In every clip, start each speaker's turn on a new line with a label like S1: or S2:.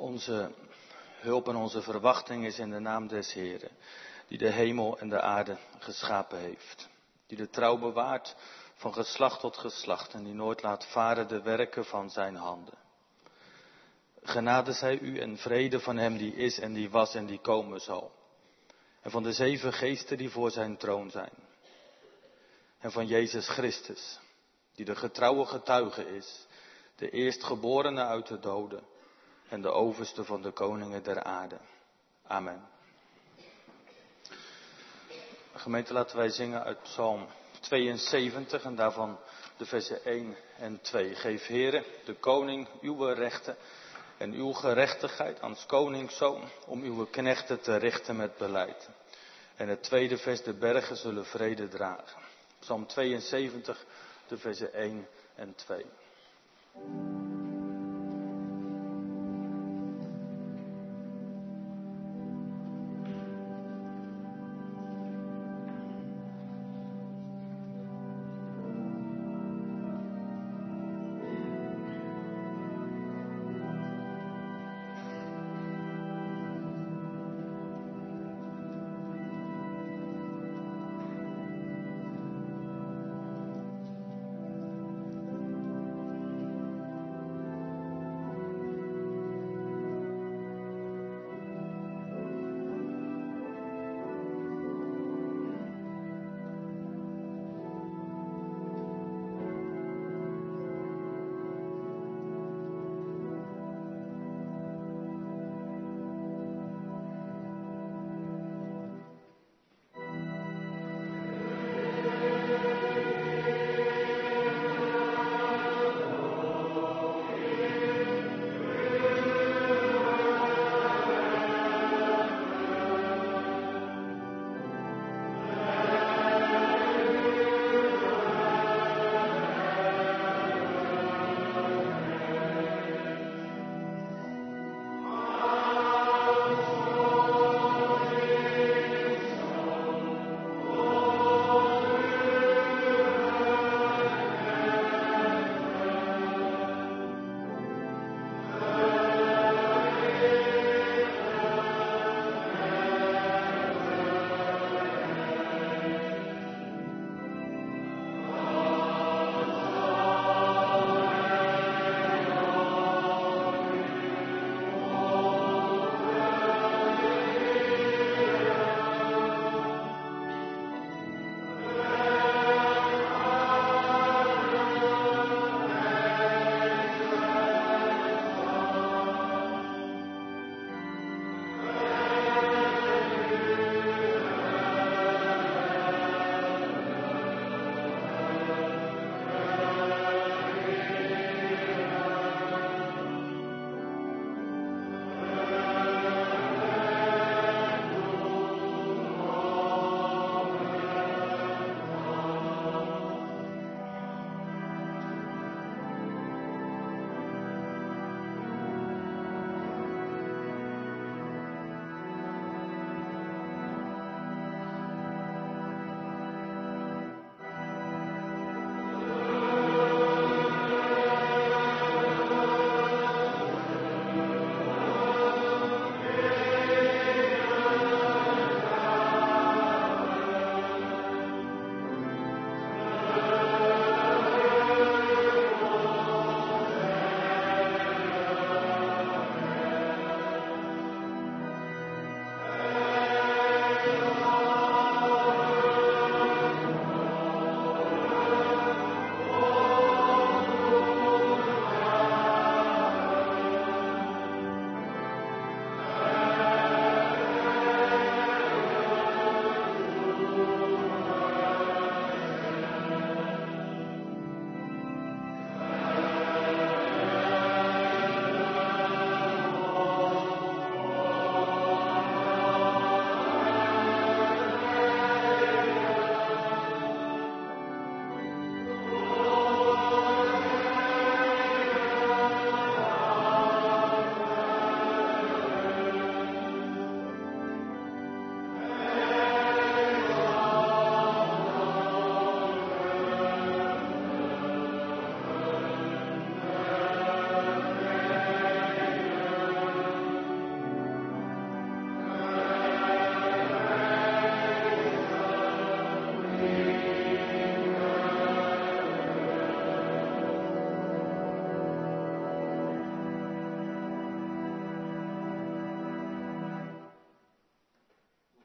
S1: Onze hulp en onze verwachting is in de naam des Heeren, die de hemel en de aarde geschapen heeft. Die de trouw bewaart van geslacht tot geslacht en die nooit laat varen de werken van zijn handen. Genade zij u en vrede van hem die is en die was en die komen zal. En van de 7 geesten die voor zijn troon zijn. En van Jezus Christus, die de getrouwe getuige is, de eerstgeborene uit de doden en de overste van de koningen der aarde. Amen. Gemeente, laten wij zingen uit Psalm 72 en daarvan de versen 1 en 2. Geef Heere, de koning, uw rechten en uw gerechtigheid als koningszoon om uw knechten te richten met beleid. En het tweede vers, de bergen zullen vrede dragen. Psalm 72, de versen 1 en 2.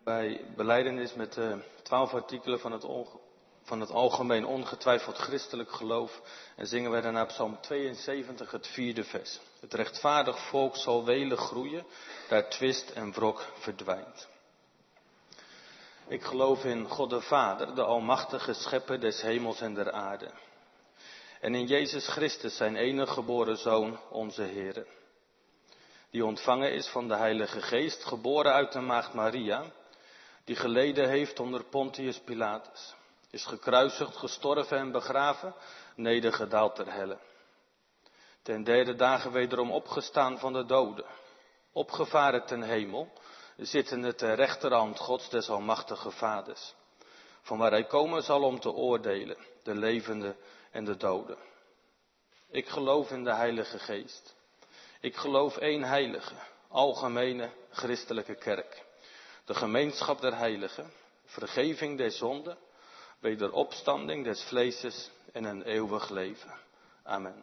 S1: Bij belijdenis met de 12 artikelen van het algemeen ongetwijfeld christelijk geloof. En zingen wij daarna Psalm 72, het 4e vers. Het rechtvaardig volk zal welig groeien, daar twist en wrok verdwijnt. Ik geloof in God de Vader, de almachtige schepper des hemels en der aarde. En in Jezus Christus, zijn enige geboren Zoon, onze Heere. Die ontvangen is van de Heilige Geest, geboren uit de maagd Maria. Die geleden heeft onder Pontius Pilatus. Is gekruisigd, gestorven en begraven, nedergedaald ter helle. Ten derde dagen wederom opgestaan van de doden. Opgevaren ten hemel, zittende ter rechterhand Gods des almachtige Vaders. Van waar hij komen zal om te oordelen, de levenden en de doden. Ik geloof in de Heilige Geest. Ik geloof één heilige, algemene christelijke kerk. De gemeenschap der heiligen, vergeving der zonden, wederopstanding des vleeses en een eeuwig leven. Amen.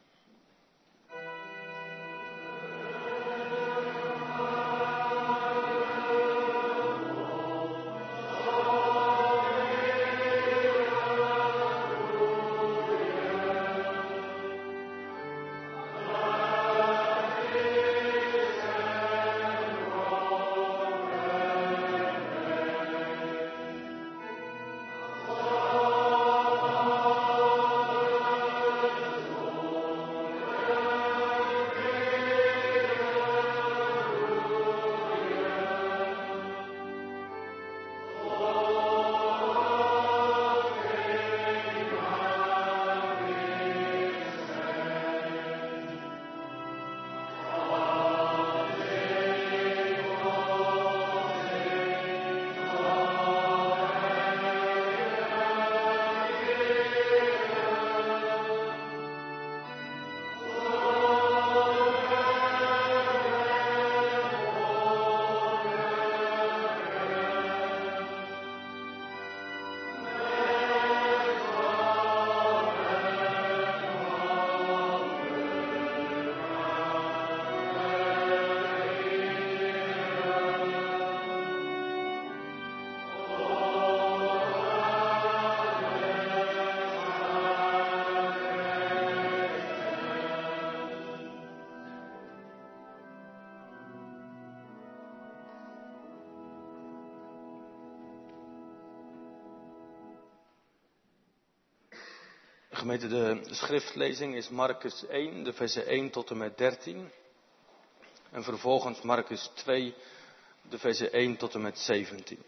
S1: Gemeente, de schriftlezing is Marcus 1, de versen 1 tot en met 13. En vervolgens Marcus 2, de versen 1 tot en met 17.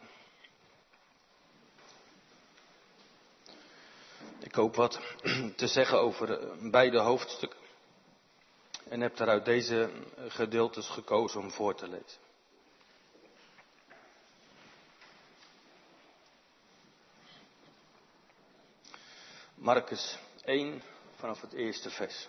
S1: Ik hoop wat te zeggen over beide hoofdstukken. En heb daaruit deze gedeeltes gekozen om voor te lezen. Marcus 1, vanaf het eerste vers.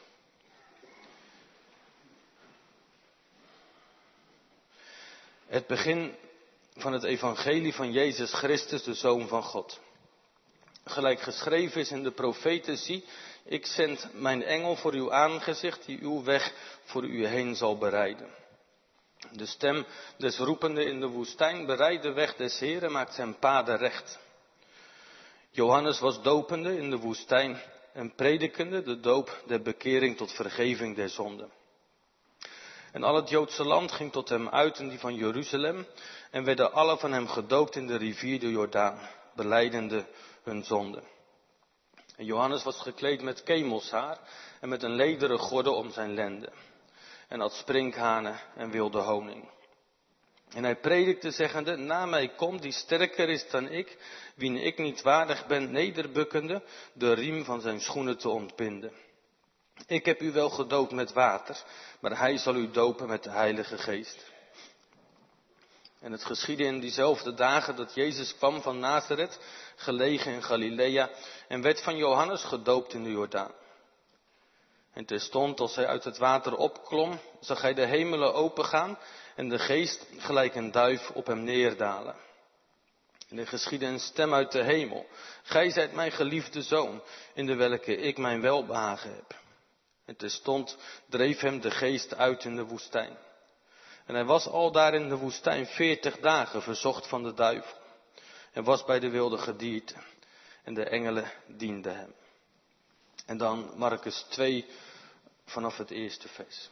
S1: Het begin van het evangelie van Jezus Christus, de Zoon van God. Gelijk geschreven is in de profeten, zie, ik zend mijn engel voor uw aangezicht, die uw weg voor u heen zal bereiden. De stem des roepende in de woestijn, bereid de weg des Heren, maakt zijn paden recht. Johannes was dopende in de woestijn en predikende de doop der bekering tot vergeving der zonden. En al het Joodse land ging tot hem uit en die van Jeruzalem en werden alle van hem gedoopt in de rivier de Jordaan, belijdende hun zonden. En Johannes was gekleed met kemelshaar en met een lederen gordel om zijn lenden en had sprinkhanen en wilde honing. En hij predikte zeggende, na mij komt die sterker is dan ik, wien ik niet waardig ben, nederbukkende, de riem van zijn schoenen te ontbinden. Ik heb u wel gedoopt met water, maar hij zal u dopen met de Heilige Geest. En het geschiedde in diezelfde dagen dat Jezus kwam van Nazareth, gelegen in Galilea, en werd van Johannes gedoopt in de Jordaan. En terstond als hij uit het water opklom, zag hij de hemelen opengaan en de geest gelijk een duif op hem neerdalen. En er geschiedde een stem uit de hemel. Gij zijt mijn geliefde zoon, in de welke ik mijn welbehagen heb. En terstond dreef hem de geest uit in de woestijn. En hij was al daar in de woestijn 40 dagen verzocht van de duivel. En was bij de wilde gedierte. En de engelen dienden hem. En dan Marcus 2 vanaf het eerste vers.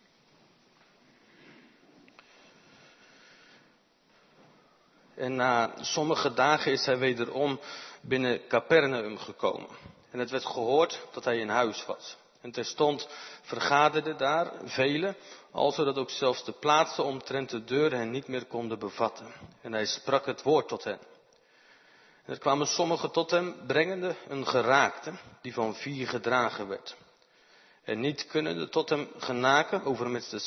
S1: En na sommige dagen is hij wederom binnen Capernaum gekomen. En het werd gehoord dat hij in huis was. En terstond vergaderden daar velen, alzodat ook zelfs de plaatsen omtrent de deur hen niet meer konden bevatten. En hij sprak het woord tot hen. En er kwamen sommigen tot hem, brengende een geraakte, die van 4 gedragen werd. En niet kunnende tot hem genaken, overmits de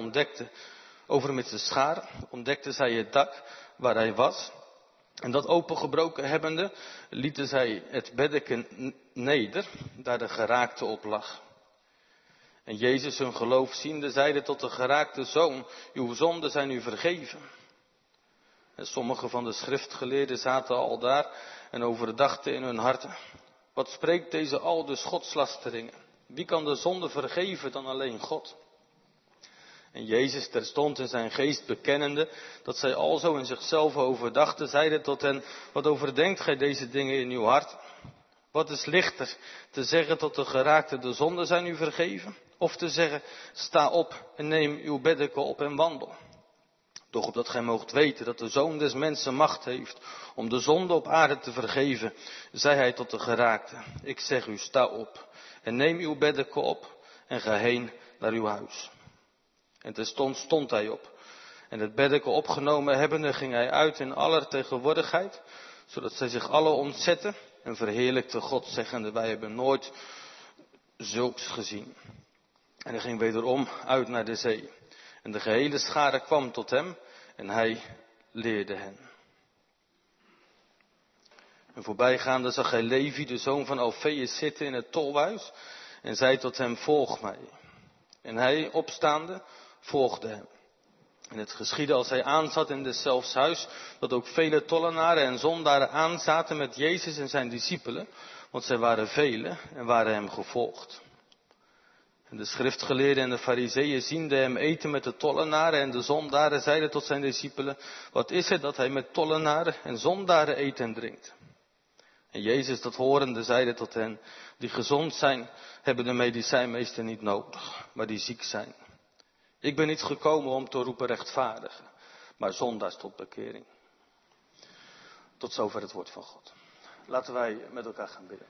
S1: schare ontdekte zij het dak waar hij was. En dat opengebroken hebbende, lieten zij het beddeken neder, daar de geraakte op lag. En Jezus hun geloof ziende, zeide tot de geraakte zoon, uw zonden zijn u vergeven. En sommige van de schriftgeleerden zaten al daar en overdachten in hun harten. Wat spreekt deze aldus godslasteringen? Wie kan de zonde vergeven dan alleen God? En Jezus terstond in zijn geest bekennende, dat zij alzo in zichzelf overdachten, zeide tot hen, wat overdenkt gij deze dingen in uw hart? Wat is lichter, te zeggen tot de geraakte, de zonden zijn u vergeven? Of te zeggen, sta op en neem uw beddeken op en wandel. Doch opdat gij moogt weten dat de Zoon des Mensen macht heeft om de zonde op aarde te vergeven, zei hij tot de geraakte, ik zeg u, sta op en neem uw beddeken op en ga heen naar uw huis. En terstond stond hij op. En het beddeken opgenomen hebbende ging hij uit in aller tegenwoordigheid, zodat zij zich allen ontzetten en verheerlijkte God, zeggende, wij hebben nooit zulks gezien. En hij ging wederom uit naar de zee. En de gehele schare kwam tot hem en hij leerde hen. En voorbijgaande zag hij Levi, de zoon van Alfeus, zitten in het tolhuis en zei tot hem, volg mij. En hij, opstaande, volgde hem. En het geschiedde als hij aanzat in deszelfs huis, dat ook vele tollenaren en zondaren aanzaten met Jezus en zijn discipelen, want zij waren velen en waren hem gevolgd. En de schriftgeleerden en de farizeeën ziende hem eten met de tollenaren en de zondaren, zeiden tot zijn discipelen, wat is het dat hij met tollenaren en zondaren eet en drinkt? En Jezus dat horende zeide tot hen, die gezond zijn, hebben de medicijnmeester niet nodig, maar die ziek zijn. Ik ben niet gekomen om te roepen rechtvaardigen, maar zondaars tot bekering. Tot zover het woord van God. Laten wij met elkaar gaan bidden.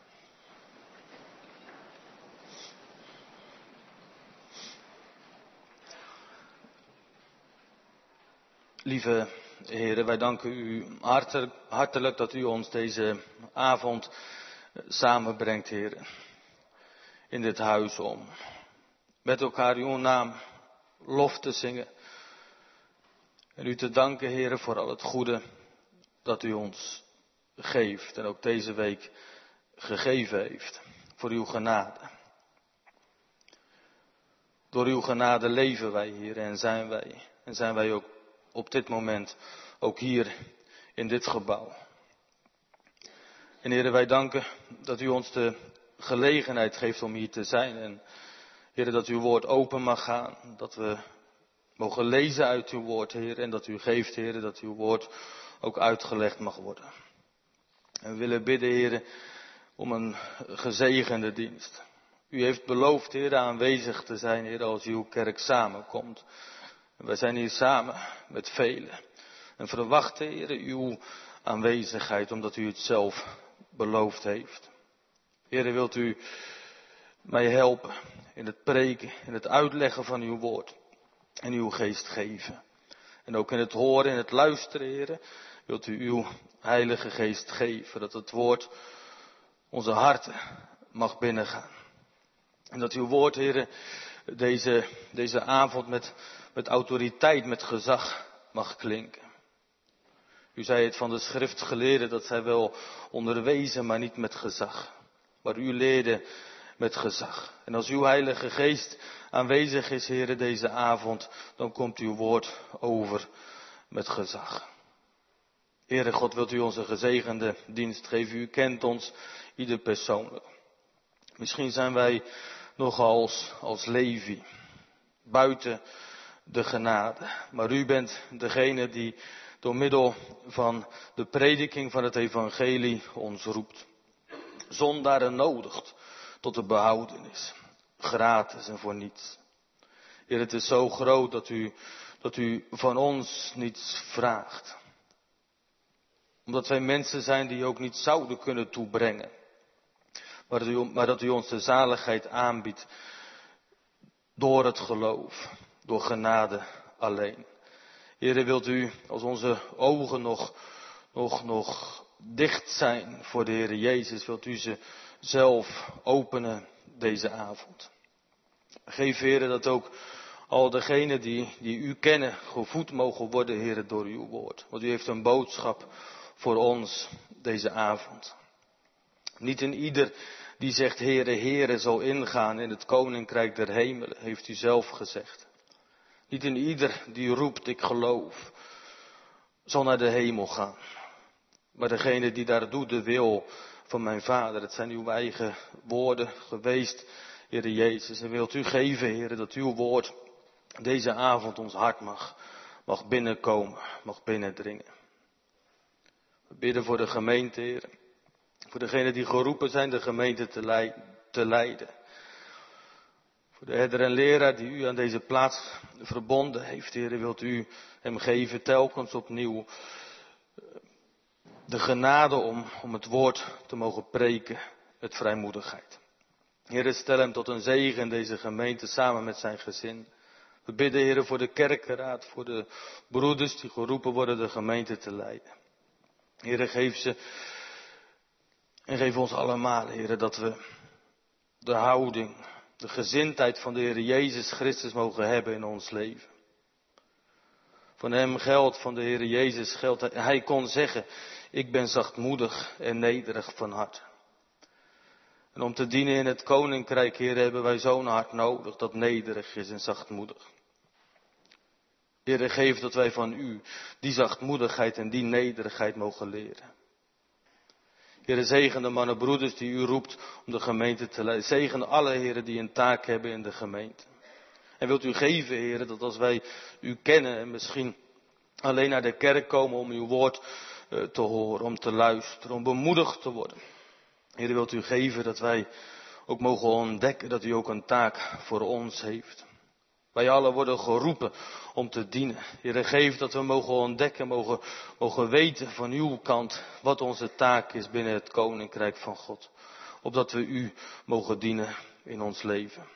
S1: Lieve heren, wij danken u hartelijk dat u ons deze avond samenbrengt, heren. In dit huis om met elkaar uw naam lof te zingen. En u te danken, heren, voor al het goede dat u ons geeft. En ook deze week gegeven heeft. Voor uw genade. Door uw genade leven wij, heren, en zijn wij ook op dit moment ook hier in dit gebouw. En heren, wij danken dat u ons de gelegenheid geeft om hier te zijn. En heren, dat uw woord open mag gaan. Dat we mogen lezen uit uw woord, heren. En dat u geeft, heren, dat uw woord ook uitgelegd mag worden. En we willen bidden, heren, om een gezegende dienst. U heeft beloofd, heren, aanwezig te zijn, heren, als uw kerk samenkomt. Wij zijn hier samen met velen. En verwachten, heren, uw aanwezigheid, omdat u het zelf beloofd heeft. Heren, wilt u mij helpen in het preken, in het uitleggen van uw woord. En uw geest geven. En ook in het horen, in het luisteren, heren, wilt u uw heilige geest geven. Dat het woord onze harten mag binnengaan. En dat uw woord, heren, deze avond met autoriteit, met gezag mag klinken. U zei het van de schriftgeleerden dat zij wel onderwezen, maar niet met gezag. Maar u leerde met gezag. En als uw heilige geest aanwezig is, heren, deze avond, dan komt uw woord over met gezag. Heere God, wilt u ons een gezegende dienst geven. U kent ons, ieder persoonlijk. Misschien zijn wij nog als Levi buiten de genade. Maar u bent degene die door middel van de prediking van het evangelie ons roept. Zondaren nodigt tot de behoudenis. Gratis en voor niets. Heer, het is zo groot dat u van ons niets vraagt. Omdat wij mensen zijn die ook niet zouden kunnen toebrengen. Maar dat u ons de zaligheid aanbiedt door het geloof, door genade alleen. Heere, wilt u, als onze ogen nog dicht zijn voor de Heere Jezus, wilt u ze zelf openen deze avond. Geef, Heere, dat ook al degenen die u kennen gevoed mogen worden, Heere, door uw woord. Want u heeft een boodschap voor ons deze avond. Niet in ieder die zegt, Heere, Heere, zal ingaan in het koninkrijk der hemelen, heeft u zelf gezegd. Niet in ieder die roept, ik geloof, zal naar de hemel gaan. Maar degene die daar doet de wil van mijn Vader, het zijn uw eigen woorden geweest, Heere Jezus. En wilt u geven, Heere, dat uw woord deze avond ons hart mag binnenkomen, mag binnendringen. We bidden voor de gemeente, Heere. Voor degenen die geroepen zijn de gemeente te leiden. Voor de herder en leraar die u aan deze plaats verbonden heeft, Heere, wilt u hem geven telkens opnieuw de genade om het woord te mogen preken met vrijmoedigheid. Heere, stel hem tot een zegen in deze gemeente samen met zijn gezin. We bidden, Heere, voor de kerkenraad, voor de broeders die geroepen worden de gemeente te leiden. Heere, geef ze en geef ons allemaal, Heere, dat we de houding, de gezindheid van de Heer Jezus Christus mogen hebben in ons leven. Van hem geldt, van de Heer Jezus geldt, hij kon zeggen, ik ben zachtmoedig en nederig van hart. En om te dienen in het koninkrijk, Heer, hebben wij zo'n hart nodig dat nederig is en zachtmoedig. Heer, geef dat wij van u die zachtmoedigheid en die nederigheid mogen leren. Heer, zegen de mannen, broeders die u roept om de gemeente te leiden. Zegen alle, Heer, die een taak hebben in de gemeente. En wilt u geven, Heer, dat als wij u kennen en misschien alleen naar de kerk komen om uw woord te horen, om te luisteren, om bemoedigd te worden. Heer, wilt u geven dat wij ook mogen ontdekken dat u ook een taak voor ons heeft. Wij allen worden geroepen om te dienen. Heer, geef dat we mogen ontdekken, mogen weten van uw kant wat onze taak is binnen het koninkrijk van God. Opdat we u mogen dienen in ons leven.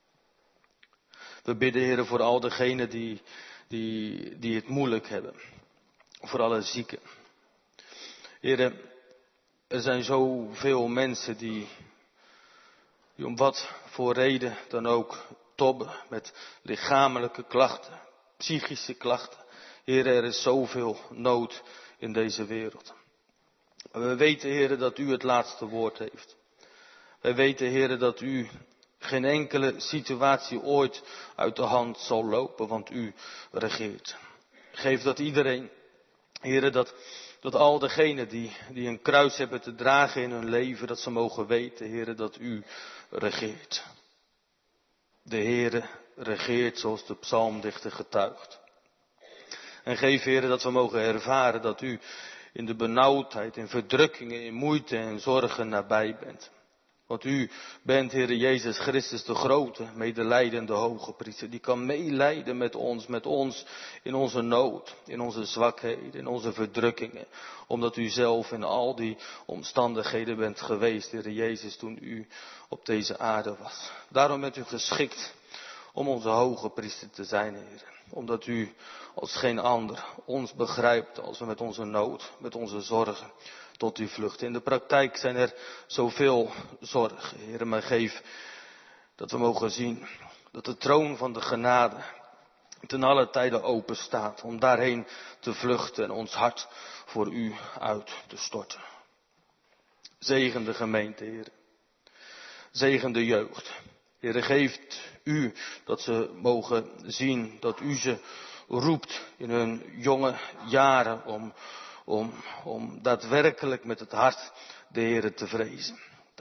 S1: We bidden, Heer, voor al degenen die het moeilijk hebben. Voor alle zieken. Heer, er zijn zoveel mensen die om wat voor reden dan ook tobben met lichamelijke klachten, psychische klachten. Heer, er is zoveel nood in deze wereld. We weten, Heer, dat u het laatste woord heeft. Wij weten, Heer, dat u geen enkele situatie ooit uit de hand zal lopen, want u regeert. Geef dat iedereen, Heer, dat al degenen die een kruis hebben te dragen in hun leven, dat ze mogen weten, Heer, dat u regeert. De Heere regeert zoals de psalmdichter getuigt. En geef, Heere, dat we mogen ervaren dat u in de benauwdheid, in verdrukkingen, in moeite en zorgen nabij bent. Want u bent, Heere Jezus Christus, de grote, medelijdende hoge priester. Die kan meelijden met ons in onze nood, in onze zwakheden, in onze verdrukkingen. Omdat u zelf in al die omstandigheden bent geweest, Heere Jezus, toen u op deze aarde was. Daarom bent u geschikt om onze hoge priester te zijn, Heere. Omdat u als geen ander ons begrijpt als we met onze nood, met onze zorgen tot u vluchten. In de praktijk zijn er zoveel zorgen, Heere, maar geef dat we mogen zien dat de troon van de genade ten alle tijden open staat om daarheen te vluchten en ons hart voor u uit te storten. Zegen de gemeente, Heere. Zegen de jeugd. Heere, geeft u dat ze mogen zien dat u ze roept in hun jonge jaren om daadwerkelijk met het hart de Heere te vrezen.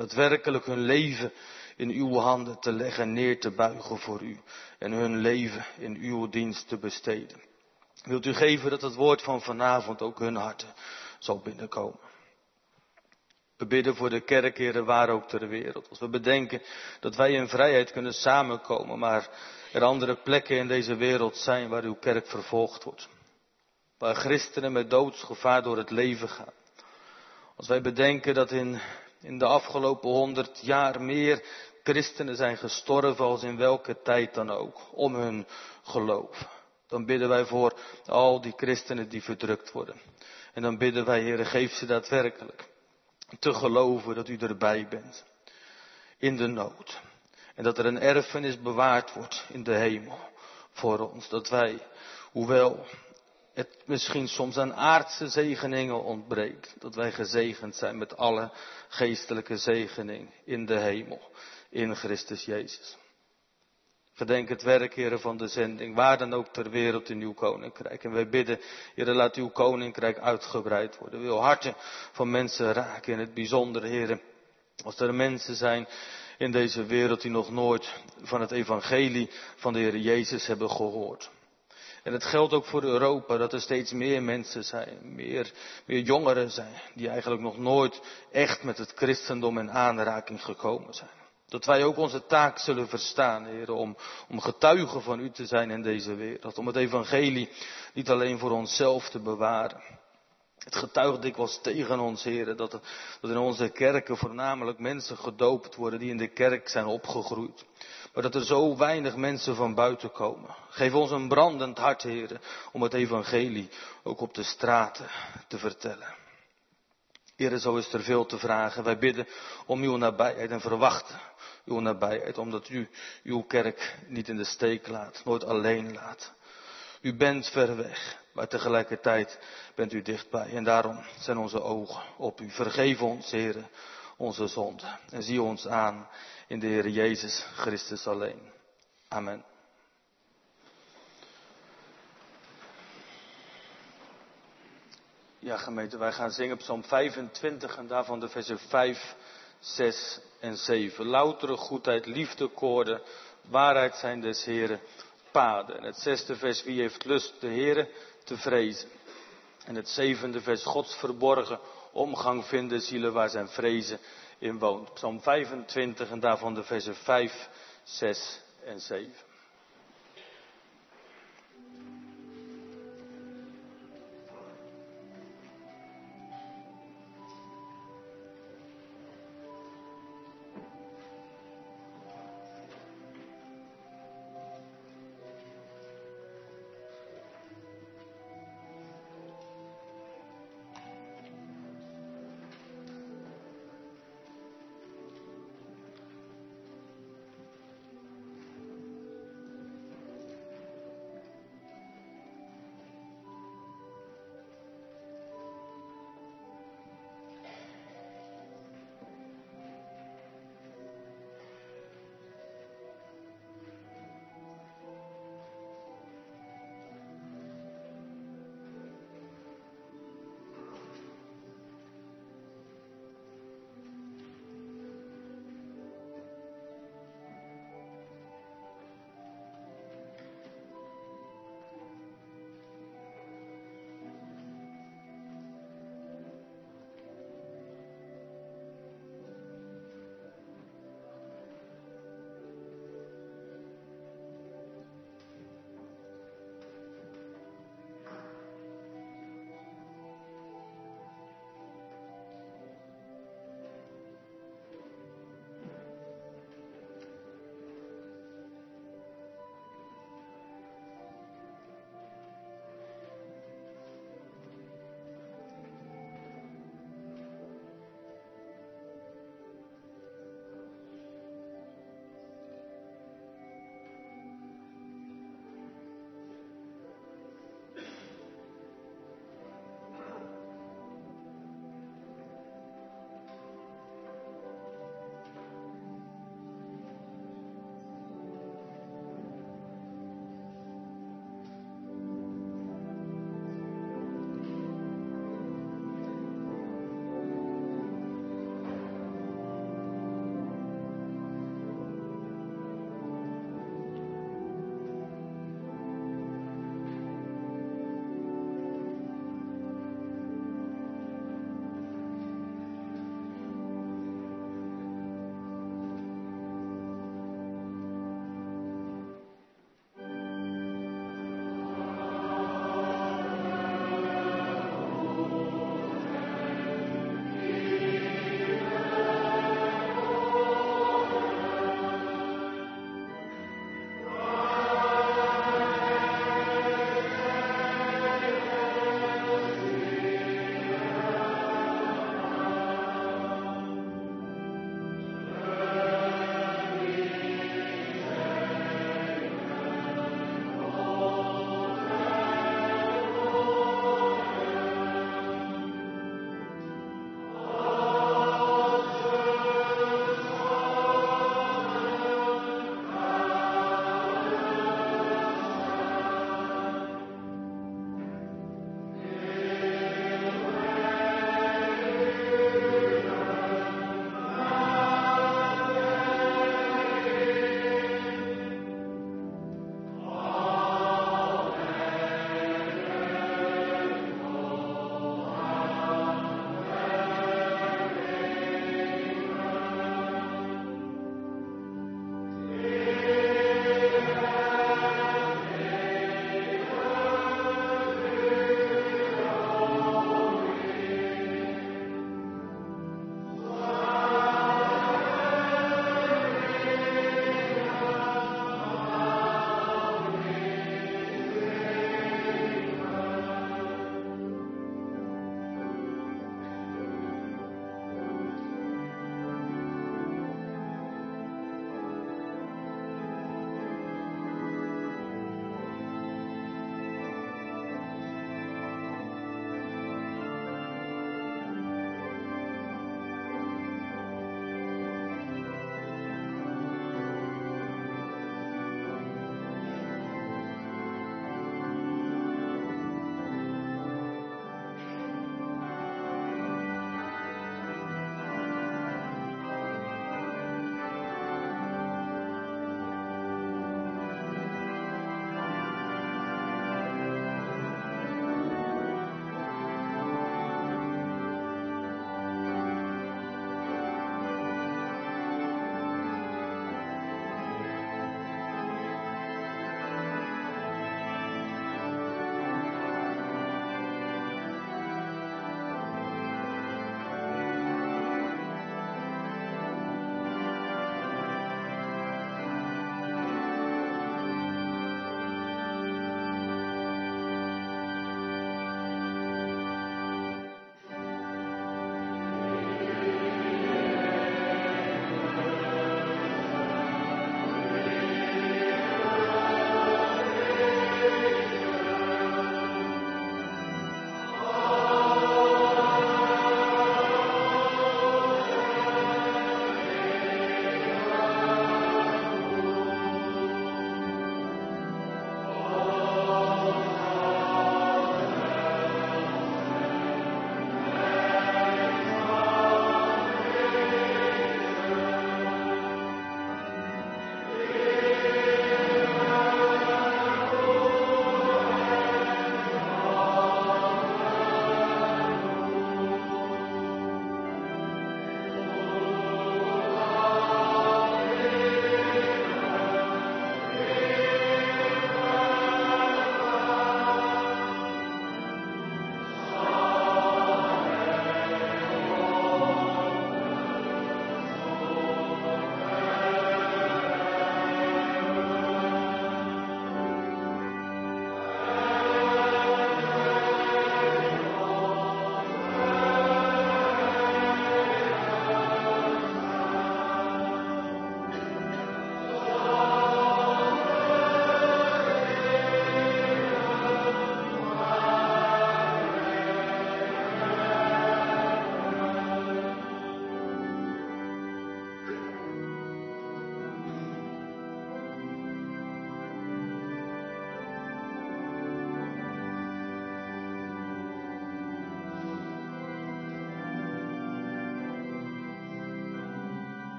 S1: Daadwerkelijk hun leven in uw handen te leggen, neer te buigen voor u. En hun leven in uw dienst te besteden. Wilt u geven dat het woord van vanavond ook hun harten zal binnenkomen. We bidden voor de kerk, Heere, waar ook ter wereld. Als we bedenken dat wij in vrijheid kunnen samenkomen, maar er andere plekken in deze wereld zijn waar uw kerk vervolgd wordt. Waar christenen met doodsgevaar door het leven gaan. Als wij bedenken dat in de afgelopen 100 jaar meer christenen zijn gestorven als in welke tijd dan ook, om hun geloof. Dan bidden wij voor al die christenen die verdrukt worden. En dan bidden wij, Heere, geef ze daadwerkelijk te geloven dat u erbij bent. In de nood. En dat er een erfenis bewaard wordt in de hemel voor ons. Dat wij, hoewel het misschien soms aan aardse zegeningen ontbreekt, dat wij gezegend zijn met alle geestelijke zegening in de hemel, in Christus Jezus. Gedenk het werk, Heere, van de zending, waar dan ook ter wereld in uw koninkrijk. En wij bidden, Heere, laat uw koninkrijk uitgebreid worden. Wil harten van mensen raken, in het bijzonder, Heere, als er mensen zijn in deze wereld die nog nooit van het evangelie van de Heere Jezus hebben gehoord. En het geldt ook voor Europa, dat er steeds meer mensen zijn, meer jongeren zijn, die eigenlijk nog nooit echt met het christendom in aanraking gekomen zijn. Dat wij ook onze taak zullen verstaan, Heer, om getuigen van u te zijn in deze wereld. Om het evangelie niet alleen voor onszelf te bewaren. Het getuigt dikwijls tegen ons, Heer, dat in onze kerken voornamelijk mensen gedoopt worden die in de kerk zijn opgegroeid. Maar dat er zo weinig mensen van buiten komen. Geef ons een brandend hart, Heer, om het evangelie ook op de straten te vertellen. Heer, zo is er veel te vragen. Wij bidden om uw nabijheid en verwachten uw nabijheid. Omdat u uw kerk niet in de steek laat, nooit alleen laat. U bent ver weg, maar tegelijkertijd bent u dichtbij. En daarom zijn onze ogen op u. Vergeef ons, Heer, onze zonden. En zie ons aan in de Heer Jezus Christus alleen. Amen. Ja, gemeente, wij gaan zingen Psalm 25 en daarvan de versen 5, 6 en 7. Loutere goedheid, liefdekoorden, waarheid zijn des Heren paden. En het 6e vers, wie heeft lust de Heren te vrezen. En het 7e vers, Gods verborgen omgang vinden zielen waar zijn vrezen in woont. Psalm 25 en daarvan de versen 5, 6 en 7.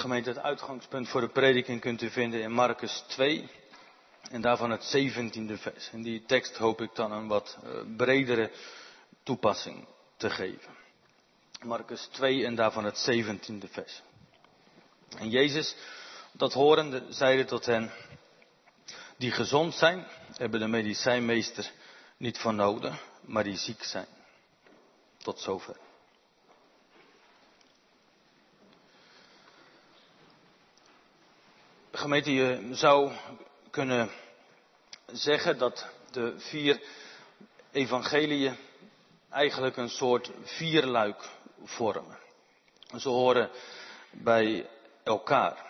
S1: Gemeente, het uitgangspunt voor de prediking kunt u vinden in Marcus 2 en daarvan het 17e vers. En die tekst hoop ik dan een wat bredere toepassing te geven. Marcus 2 en daarvan het 17e vers. En Jezus, dat horende, zeide tot hen: die gezond zijn, hebben de medicijnmeester niet van nodig, maar die ziek zijn. Tot zover. Gemeente, je zou kunnen zeggen dat de 4 evangeliën eigenlijk een soort vierluik vormen. Ze horen bij elkaar.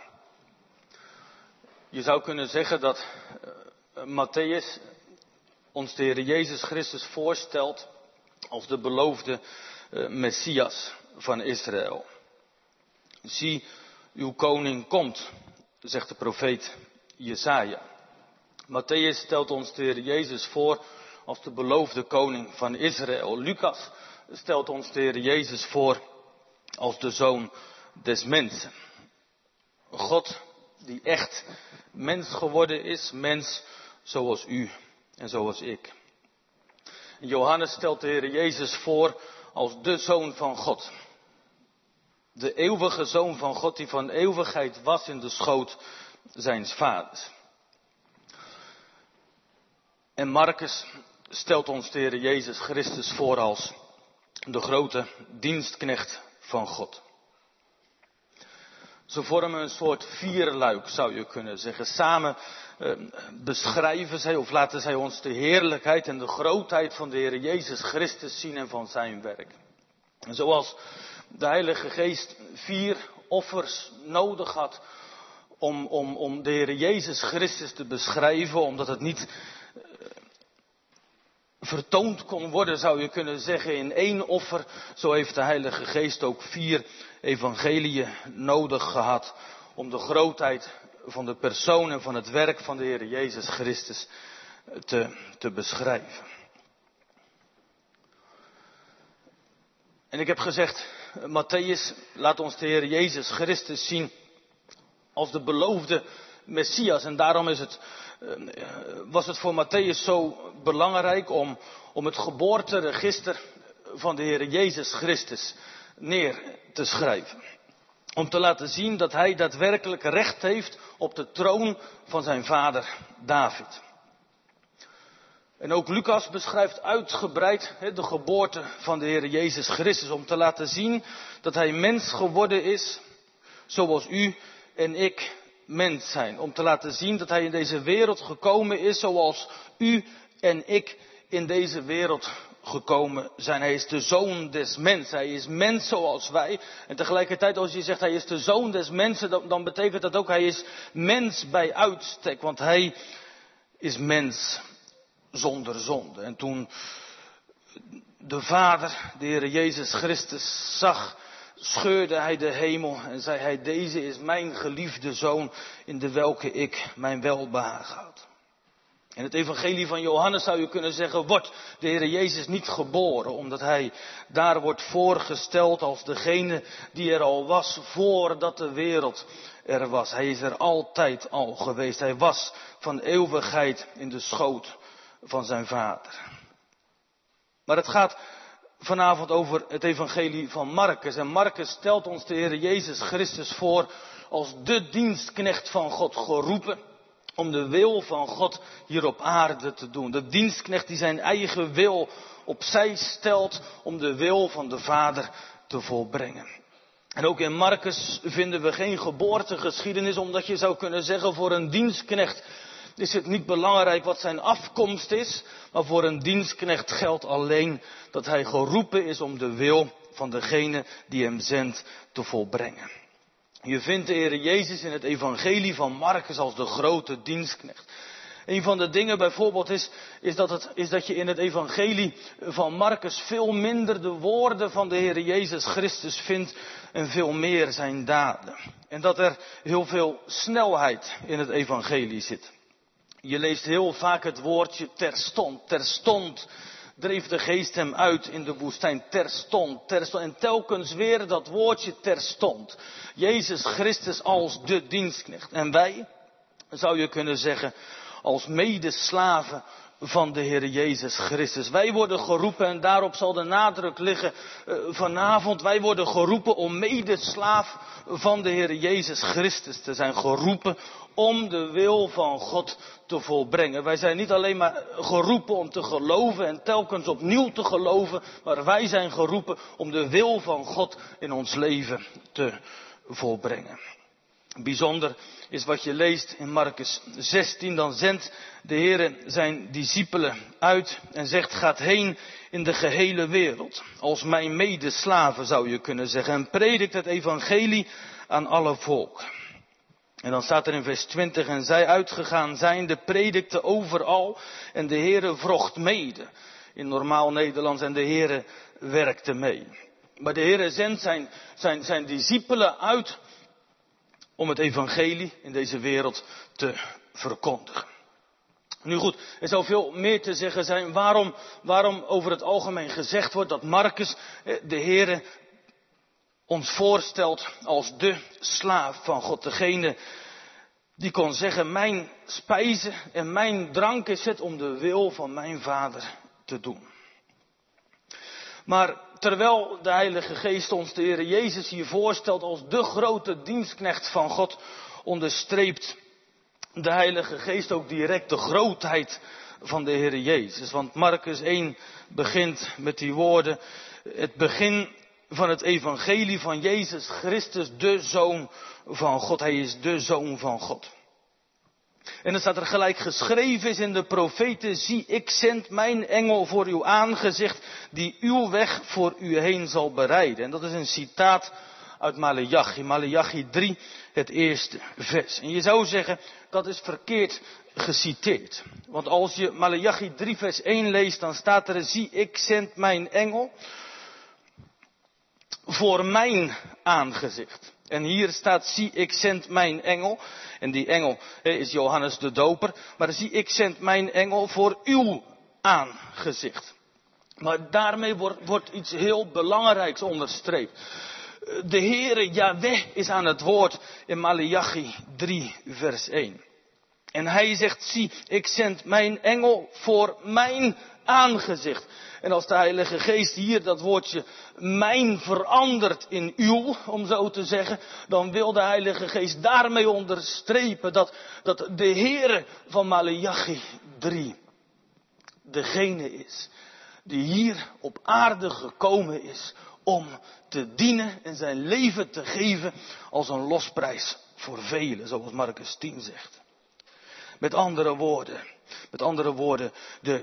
S1: Je zou kunnen zeggen dat Mattheüs ons de Heer Jezus Christus voorstelt als de beloofde Messias van Israël. Zie, uw koning komt, zegt de profeet Jesaja. Mattheüs stelt ons de Heer Jezus voor als de beloofde koning van Israël. Lucas stelt ons de Heer Jezus voor als de zoon des mensen. God die echt mens geworden is, mens zoals u en zoals ik. Johannes stelt de Heer Jezus voor als de Zoon van God. De eeuwige Zoon van God die van eeuwigheid was in de schoot zijns vaders. En Marcus stelt ons de Heer Jezus Christus voor als de grote dienstknecht van God. Ze vormen een soort vierluik, zou je kunnen zeggen. Samen beschrijven zij of laten zij ons de heerlijkheid en de grootheid van de Heer Jezus Christus zien en van zijn werk. En zoals de Heilige Geest 4 offers nodig had om de Heer Jezus Christus te beschrijven, omdat het niet vertoond kon worden, zou je kunnen zeggen, in 1 offer. Zo heeft de Heilige Geest ook 4 evangeliën nodig gehad om de grootheid van de persoon en van het werk van de Heer Jezus Christus te beschrijven. En ik heb gezegd, Mattheüs laat ons de Heer Jezus Christus zien als de beloofde Messias. En daarom was het voor Mattheüs zo belangrijk om het geboorteregister van de Heer Jezus Christus neer te schrijven. Om te laten zien dat hij daadwerkelijk recht heeft op de troon van zijn vader David. En ook Lucas beschrijft uitgebreid de geboorte van de Heer Jezus Christus. Om te laten zien dat hij mens geworden is zoals u en ik mens zijn. Om te laten zien dat hij in deze wereld gekomen is zoals u en ik in deze wereld gekomen zijn. Hij is de zoon des mensen. Hij is mens zoals wij. En tegelijkertijd als je zegt hij is de zoon des mensen, dan betekent dat ook hij is mens bij uitstek. Want hij is mens zonder zonde. En toen de Vader, de Heer Jezus Christus, zag, scheurde hij de hemel en zei hij: deze is mijn geliefde zoon in de welke ik mijn welbehagen had. In het evangelie van Johannes zou je kunnen zeggen, wordt de Heer Jezus niet geboren, omdat hij daar wordt voorgesteld als degene die er al was voordat de wereld er was. Hij is er altijd al geweest. Hij was van eeuwigheid in de schoot van zijn vader. Maar het gaat vanavond over het evangelie van Marcus. En Marcus stelt ons de Heer Jezus Christus voor als de dienstknecht van God, geroepen om de wil van God hier op aarde te doen. De dienstknecht die zijn eigen wil opzij stelt om de wil van de Vader te volbrengen. En ook in Marcus vinden we geen geboortegeschiedenis, omdat je zou kunnen zeggen, voor een dienstknecht is het niet belangrijk wat zijn afkomst is, maar voor een dienstknecht geldt alleen dat hij geroepen is om de wil van degene die hem zendt te volbrengen. Je vindt de Heer Jezus in het evangelie van Marcus als de grote dienstknecht. Een van de dingen bijvoorbeeld is dat je in het evangelie van Marcus veel minder de woorden van de Heer Jezus Christus vindt en veel meer zijn daden. En dat er heel veel snelheid in het evangelie zit. Je leest heel vaak het woordje terstond. Terstond dreef de geest hem uit in de woestijn. Terstond. En telkens weer dat woordje terstond. Jezus Christus als de dienstknecht. En wij, zou je kunnen zeggen, als medeslaven van de Heer Jezus Christus. Wij worden geroepen, en daarop zal de nadruk liggen vanavond. Wij worden geroepen om medeslaaf van de Heer Jezus Christus te zijn. Geroepen om de wil van God te volbrengen. Wij zijn niet alleen maar geroepen om te geloven en telkens opnieuw te geloven. Maar wij zijn geroepen om de wil van God in ons leven te volbrengen. Bijzonder is wat je leest in Markus 16. Dan zendt de Heer zijn discipelen uit en zegt: gaat heen in de gehele wereld. Als mijn medeslaven, zou je kunnen zeggen. En predikt het evangelie aan alle volk. En dan staat er in vers 20: en zij uitgegaan zijnde predikte overal en de Heere vrocht mede. In normaal Nederlands: en de Heere werkte mee. Maar de Heere zendt zijn discipelen uit om het evangelie in deze wereld te verkondigen. Nu goed, er zou veel meer te zeggen zijn waarom over het algemeen gezegd wordt dat Markus de Heere ons voorstelt als de slaaf van God. Degene die kon zeggen: mijn spijze en mijn drank is het om de wil van mijn Vader te doen. Maar terwijl de Heilige Geest ons de Heer Jezus hier voorstelt als de grote dienstknecht van God, onderstreept de Heilige Geest ook direct de grootheid van de Heer Jezus. Want Markus 1 begint met die woorden: het begin van het evangelie van Jezus Christus, de Zoon van God. Hij is de Zoon van God. En dan staat er gelijk geschreven is in de profeten: zie, ik zend mijn engel voor uw aangezicht, die uw weg voor u heen zal bereiden. En dat is een citaat uit Maleachi. Maleachi 3, het eerste vers. En je zou zeggen, dat is verkeerd geciteerd. Want als je Maleachi 3 vers 1 leest, dan staat er: zie, ik zend mijn engel voor mijn aangezicht. En hier staat: zie, ik zend mijn engel. En die engel is Johannes de Doper. Maar zie, ik zend mijn engel voor uw aangezicht. Maar daarmee wordt iets heel belangrijks onderstreept. De Heere Yahweh is aan het woord in Maleachi 3 vers 1. En hij zegt: zie, ik zend mijn engel voor mijn aangezicht. En als de Heilige Geest hier dat woordje mijn verandert in uw, om zo te zeggen, dan wil de Heilige Geest daarmee onderstrepen dat de Heere van Maleachi 3 degene is die hier op aarde gekomen is om te dienen en zijn leven te geven als een losprijs voor velen, zoals Markus 10 zegt. Met andere woorden,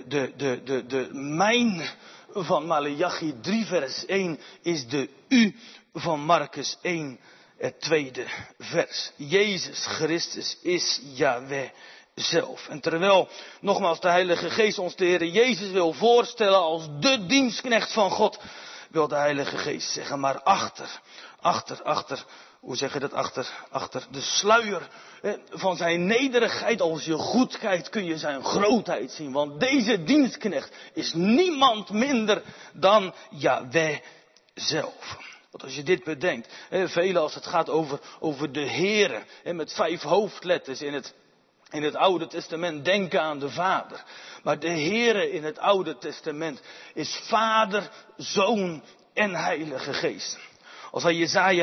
S1: de mijn van Maleachi 3 vers 1 is de u van Markus 1, het tweede vers. Jezus Christus is Yahweh zelf. En terwijl, nogmaals, de Heilige Geest ons de Heer Jezus wil voorstellen als de dienstknecht van God, wil de Heilige Geest zeggen: maar achter, hoe zeg je dat, achter de sluier van zijn nederigheid, als je goed kijkt, kun je zijn grootheid zien. Want deze dienstknecht is niemand minder dan Yahweh zelf. Want als je dit bedenkt, velen als het gaat over de Heere, met 5 hoofdletters in het Oude Testament denken aan de Vader. Maar de Heere in het Oude Testament is Vader, Zoon en Heilige Geest. Als wij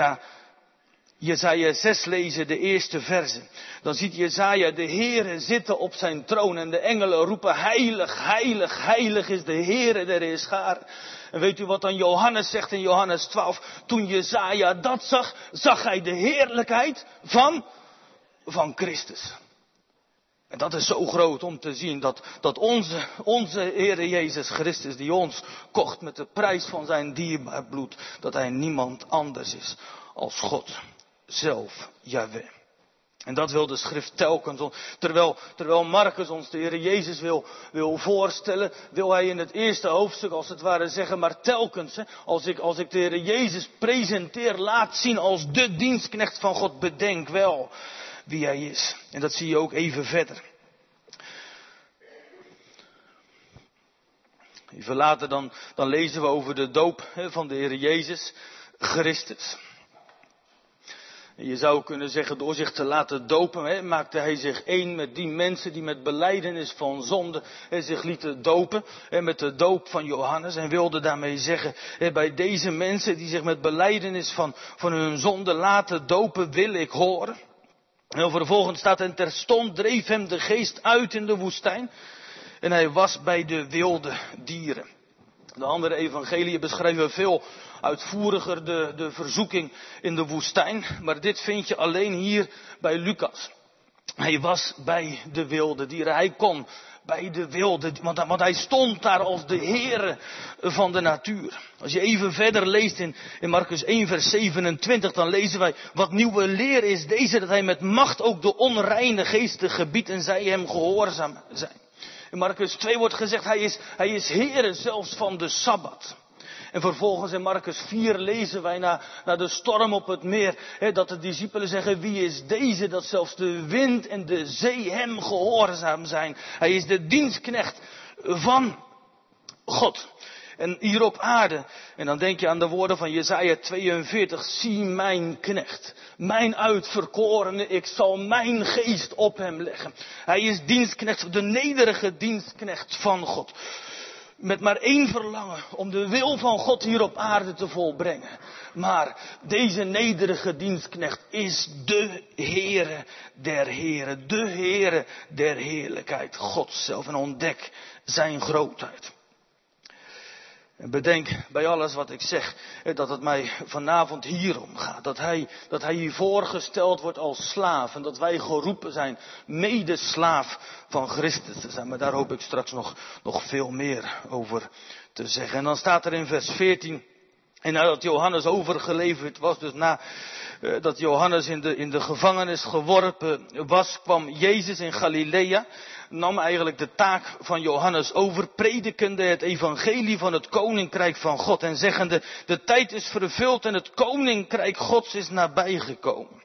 S1: Jesaja 6 lezen, de eerste verse, dan ziet Jesaja de Heere zitten op zijn troon en de engelen roepen: heilig, heilig, heilig is de Heere der Heerscharen. En weet u wat dan Johannes zegt in Johannes 12? Toen Jesaja dat zag hij de heerlijkheid van Christus. En dat is zo groot om te zien dat onze Heere Jezus Christus, die ons kocht met de prijs van zijn dierbaar bloed, dat hij niemand anders is als God zelf, Yahweh. En dat wil de schrift telkens, terwijl Markus ons de Heere Jezus wil voorstellen, wil hij in het eerste hoofdstuk als het ware zeggen: maar telkens, als ik de Heere Jezus presenteer, laat zien als de dienstknecht van God, bedenk wel wie hij is. En dat zie je ook even verder. Even later dan lezen we over de doop van de Heer Jezus Christus. Je zou kunnen zeggen, door zich te laten dopen, maakte hij zich één met die mensen die met belijdenis van zonde zich lieten dopen. Met de doop van Johannes. En wilde daarmee zeggen, bij deze mensen die zich met belijdenis van hun zonde laten dopen, wil ik horen. En vervolgens staat, en terstond dreef hem de geest uit in de woestijn. En hij was bij de wilde dieren. De andere evangeliën beschrijven veel uitvoeriger de verzoeking in de woestijn. Maar dit vind je alleen hier bij Lucas. Hij was bij de wilde dieren. Hij kon bij de wilde, want hij stond daar als de Heere van de natuur. Als je even verder leest in Marcus 1 vers 27, dan lezen wij, wat nieuwe leer is deze, dat hij met macht ook de onreine geesten gebiedt en zij hem gehoorzaam zijn. In Marcus 2 wordt gezegd, hij is Heere zelfs van de Sabbat. En vervolgens in Marcus 4 lezen wij naar de storm op het meer, dat de discipelen zeggen, wie is deze, dat zelfs de wind en de zee hem gehoorzaam zijn. Hij is de dienstknecht van God. En hier op aarde, en dan denk je aan de woorden van Jesaja 42, zie mijn knecht, mijn uitverkorene, ik zal mijn geest op hem leggen. Hij is dienstknecht, de nederige dienstknecht van God. Met maar één verlangen, om de wil van God hier op aarde te volbrengen. Maar deze nederige dienstknecht is de Heere der Heren, de Heere der heerlijkheid, God zelf. En ontdek zijn grootheid. En bedenk bij alles wat ik zeg, dat het mij vanavond hierom gaat. Dat hij hier voorgesteld wordt als slaaf. En dat wij geroepen zijn medeslaaf van Christus te zijn. Maar daar hoop ik straks nog veel meer over te zeggen. En dan staat er in vers 14. En nadat Johannes overgeleverd was, dus nadat Johannes in de gevangenis geworpen was, kwam Jezus in Galilea, nam eigenlijk de taak van Johannes over, predikende het evangelie van het koninkrijk van God en zeggende, de tijd is vervuld en het koninkrijk Gods is nabijgekomen.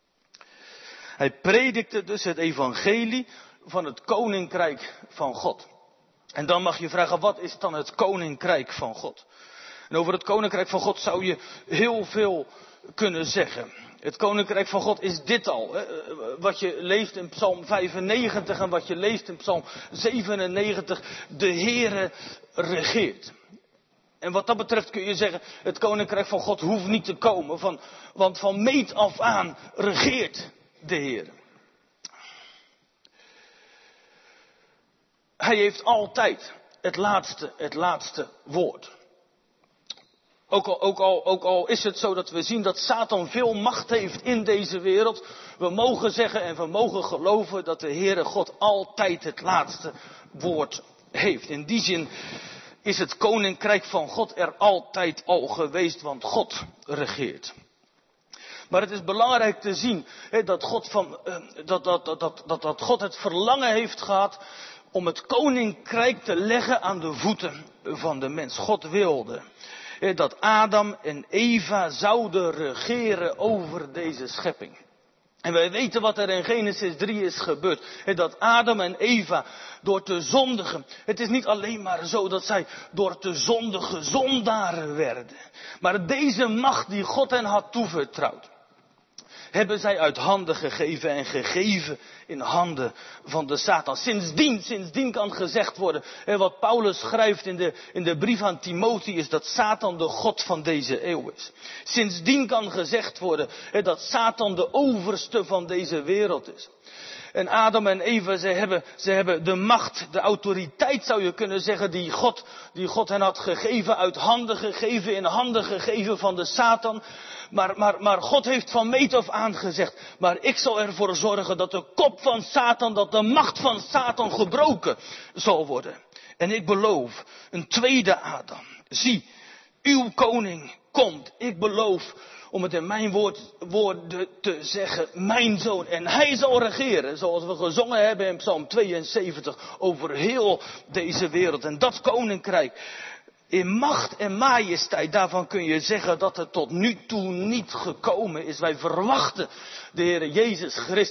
S1: Hij predikte dus het evangelie van het koninkrijk van God. En dan mag je vragen, wat is dan het koninkrijk van God? En over het koninkrijk van God zou je heel veel kunnen zeggen. Het koninkrijk van God is dit al. Wat je leest in Psalm 95 en wat je leest in Psalm 97. De Heere regeert. En wat dat betreft kun je zeggen, het koninkrijk van God hoeft niet te komen. Want van meet af aan regeert de Heer. Hij heeft altijd het laatste woord. Ook al is het zo dat we zien dat Satan veel macht heeft in deze wereld. We mogen zeggen en we mogen geloven dat de Heere God altijd het laatste woord heeft. In die zin is het koninkrijk van God er altijd al geweest, want God regeert. Maar het is belangrijk te zien dat God het verlangen heeft gehad om het koninkrijk te leggen aan de voeten van de mens. God wilde dat Adam en Eva zouden regeren over deze schepping. En wij weten wat er in Genesis 3 is gebeurd. Dat Adam en Eva door te zondigen. Het is niet alleen maar zo dat zij door te zondigen zondaren werden. Maar deze macht die God hen had toevertrouwd, hebben zij uit handen gegeven en gegeven in handen van de Satan. Sindsdien kan gezegd worden, wat Paulus schrijft in de brief aan Timotheus, dat Satan de god van deze eeuw is. Sindsdien kan gezegd worden dat Satan de overste van deze wereld is. En Adam en Eva, ze hebben de macht, de autoriteit zou je kunnen zeggen, die God hen had gegeven, uit handen gegeven, in handen gegeven van de Satan. Maar God heeft van meet af aan gezegd, maar ik zal ervoor zorgen dat de kop van Satan, dat de macht van Satan gebroken zal worden. En ik beloof een tweede Adam. Zie, uw koning komt. Ik beloof, om het in mijn woorden te zeggen, mijn zoon. En hij zal regeren, zoals we gezongen hebben in Psalm 72, over heel deze wereld. En dat koninkrijk, in macht en majesteit, daarvan kun je zeggen dat het tot nu toe niet gekomen is. Wij verwachten de Heer Jezus Christus.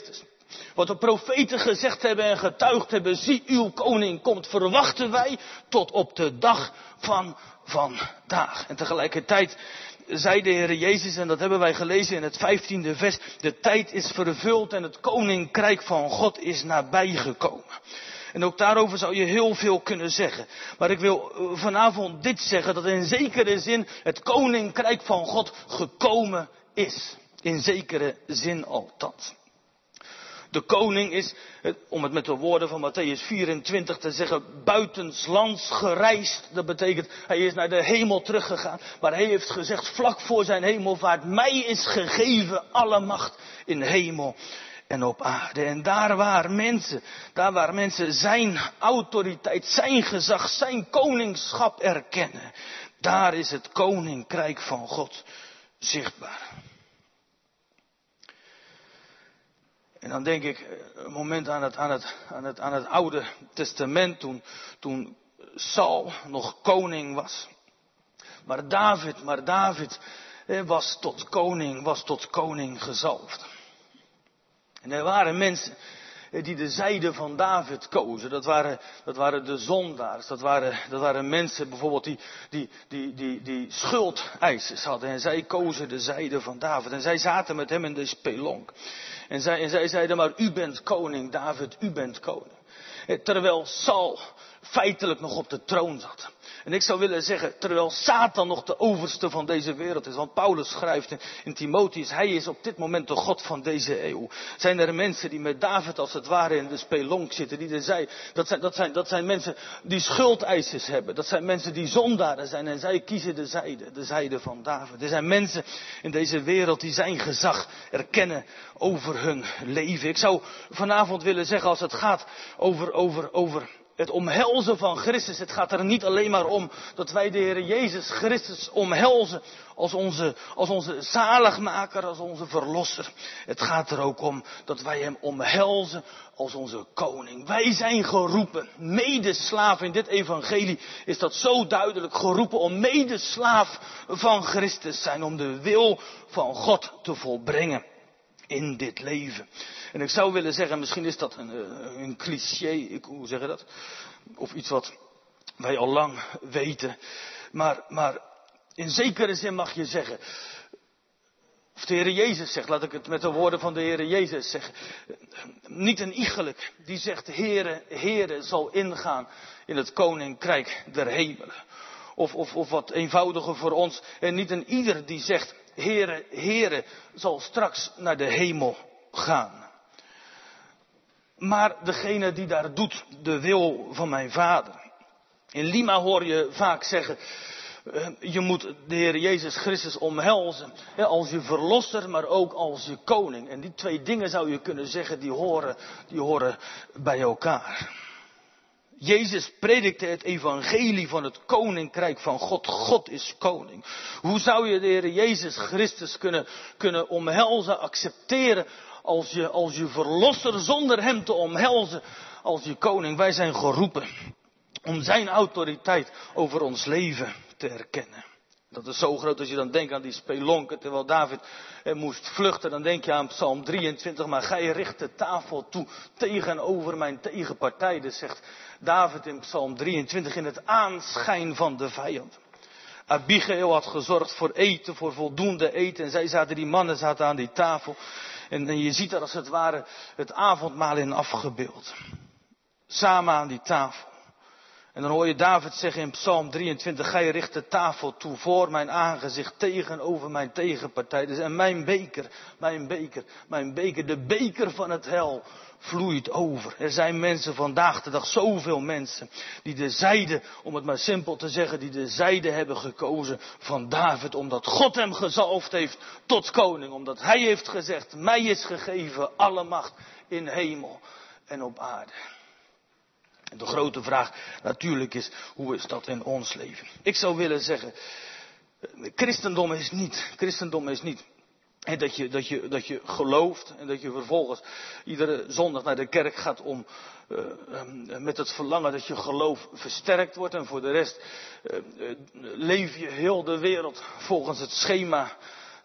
S1: Wat de profeten gezegd hebben en getuigd hebben, zie uw koning komt, verwachten wij tot op de dag van vandaag. En tegelijkertijd zei de Heer Jezus, en dat hebben wij gelezen in het 15e vers, de tijd is vervuld en het koninkrijk van God is nabijgekomen. En ook daarover zou je heel veel kunnen zeggen. Maar ik wil vanavond dit zeggen, dat in zekere zin het koninkrijk van God gekomen is. In zekere zin althans. De koning is, om het met de woorden van Mattheüs 24 te zeggen, buitenslands gereisd. Dat betekent, hij is naar de hemel teruggegaan. Maar hij heeft gezegd, vlak voor zijn hemelvaart, mij is gegeven alle macht in hemel en op aarde. En daar waar mensen zijn autoriteit, zijn gezag, zijn koningschap erkennen, daar is het koninkrijk van God zichtbaar. En dan denk ik een moment aan het Oude Testament, toen Saul nog koning was. Maar David was tot koning gezalfd. En er waren mensen die de zijde van David kozen. Dat waren de zondaars. Dat waren mensen bijvoorbeeld die schuldeisers hadden. En zij kozen de zijde van David. En zij zaten met hem in de spelonk. En zij zeiden maar, u bent koning David, u bent koning. Terwijl Saul feitelijk nog op de troon zat. En ik zou willen zeggen, terwijl Satan nog de overste van deze wereld is. Want Paulus schrijft in Timotheus, hij is op dit moment de God van deze eeuw. Zijn er mensen die met David als het ware in de spelonk zitten. Dat zijn mensen die schuldeisers hebben. Dat zijn mensen die zondaren zijn. En zij kiezen de zijde van David. Er zijn mensen in deze wereld die zijn gezag erkennen over hun leven. Ik zou vanavond willen zeggen, als het gaat over het omhelzen van Christus. Het gaat er niet alleen maar om dat wij de Heer Jezus Christus omhelzen als onze zaligmaker, als onze verlosser. Het gaat er ook om dat wij hem omhelzen als onze koning. Wij zijn geroepen, medeslaaf. In dit evangelie is dat zo duidelijk, geroepen om medeslaaf van Christus zijn. Om de wil van God te volbrengen in dit leven. En ik zou willen zeggen, misschien is dat een cliché, hoe zeg je dat? Of iets wat wij al lang weten. Maar in zekere zin mag je zeggen, of de Heer Jezus zegt, laat ik het met de woorden van de Heer Jezus zeggen. Niet een iegelijk die zegt, Heere, Heere, zal ingaan in het koninkrijk der hemelen. Of wat eenvoudiger voor ons, en niet een ieder die zegt, Heere, Heere, zal straks naar de hemel gaan. Maar degene die daar doet de wil van mijn Vader. In Lima hoor je vaak zeggen, je moet de Heer Jezus Christus omhelzen. Als je verlosser, maar ook als je koning. En die twee dingen zou je kunnen zeggen, die horen bij elkaar. Jezus predikte het evangelie van het koninkrijk van God. God is koning. Hoe zou je de Heer Jezus Christus kunnen omhelzen, accepteren als je verlosser zonder hem te omhelzen als je koning? Wij zijn geroepen om zijn autoriteit over ons leven te erkennen. Dat is zo groot als je dan denkt aan die spelonken, terwijl David moest vluchten. Dan denk je aan Psalm 23, maar gij richt de tafel toe tegenover mijn tegenpartij. Dus zegt David in Psalm 23, in het aanschijn van de vijand. Abigail had gezorgd voor eten, voor voldoende eten. En die mannen zaten aan die tafel. En je ziet daar als het ware het avondmaal in afgebeeld. Samen aan die tafel. En dan hoor je David zeggen in Psalm 23, gij richt de tafel toe voor mijn aangezicht tegenover mijn tegenpartij. Dus en mijn beker, de beker van het hel vloeit over. Er zijn mensen vandaag de dag, zoveel mensen, die de zijde, om het maar simpel te zeggen, die de zijde hebben gekozen van David. Omdat God hem gezalfd heeft tot koning. Omdat hij heeft gezegd, mij is gegeven alle macht in hemel en op aarde. En de grote vraag natuurlijk is, hoe is dat in ons leven? Ik zou willen zeggen, christendom is niet dat je gelooft en dat je vervolgens iedere zondag naar de kerk gaat om met het verlangen dat je geloof versterkt wordt. En voor de rest leef je heel de wereld volgens het schema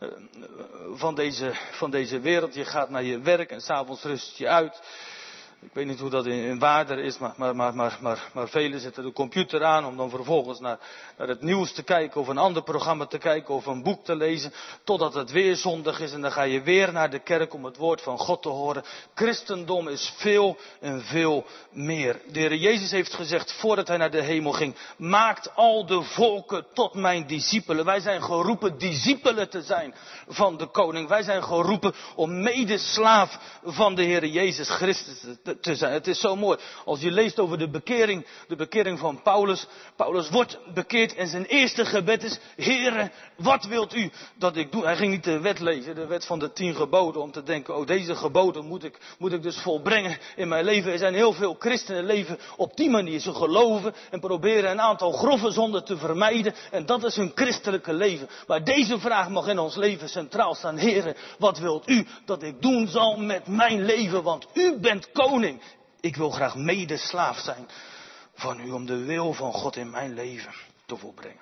S1: van deze wereld. Je gaat naar je werk en 's avonds rust je uit. Ik weet niet hoe dat in Waarder is, maar velen zetten de computer aan om dan vervolgens naar het nieuws te kijken of een ander programma te kijken of een boek te lezen, totdat het weer zondag is en dan ga je weer naar de kerk om het woord van God te horen. Christendom is veel en veel meer. De Heer Jezus heeft gezegd voordat hij naar de hemel ging, maakt al de volken tot mijn discipelen. Wij zijn geroepen discipelen te zijn van de koning. Wij zijn geroepen om medeslaaf van de Heer Jezus Christus te zijn. Het is zo mooi. Als je leest over de bekering van Paulus. Paulus wordt bekeerd en zijn eerste gebed is, Heere, wat wilt u dat ik doe? Hij ging niet de wet lezen, de wet van de 10 geboden, om te denken, oh, deze geboden moet ik dus volbrengen in mijn leven. Er zijn heel veel christenen leven op die manier. Ze geloven en proberen een aantal grove zonden te vermijden. En dat is hun christelijke leven. Maar deze vraag mag in ons leven centraal staan. Heere, wat wilt u dat ik doen zal met mijn leven? Want u bent koning. Ik wil graag medeslaaf zijn van u om de wil van God in mijn leven te volbrengen.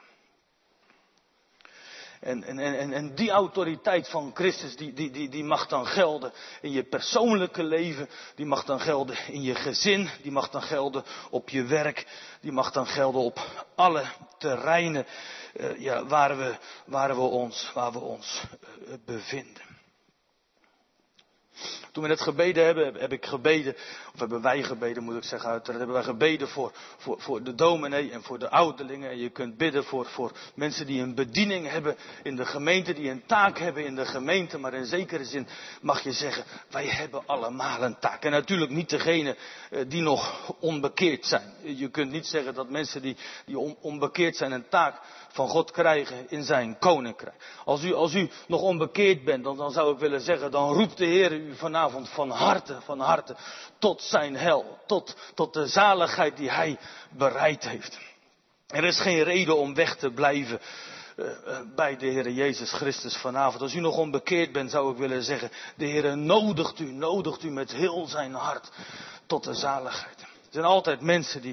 S1: En die autoriteit van Christus, die mag dan gelden in je persoonlijke leven. Die mag dan gelden in je gezin. Die mag dan gelden op je werk. Die mag dan gelden op alle terreinen waar we ons bevinden. Toen we net gebeden hebben wij gebeden moet ik zeggen uiteraard, hebben wij gebeden voor de dominee en voor de ouderlingen. En je kunt bidden voor mensen die een bediening hebben in de gemeente, die een taak hebben in de gemeente. Maar in zekere zin mag je zeggen, wij hebben allemaal een taak. En natuurlijk niet degene die nog onbekeerd zijn. Je kunt niet zeggen dat mensen die onbekeerd zijn een taak van God krijgen in zijn koninkrijk. Als u nog onbekeerd bent, dan zou ik willen zeggen, dan roept de Heer u vanavond van harte tot zijn heil. Tot de zaligheid die hij bereid heeft. Er is geen reden om weg te blijven bij de Heer Jezus Christus vanavond. Als u nog onbekeerd bent, zou ik willen zeggen, de Heer nodigt u met heel zijn hart tot de zaligheid. Er zijn altijd mensen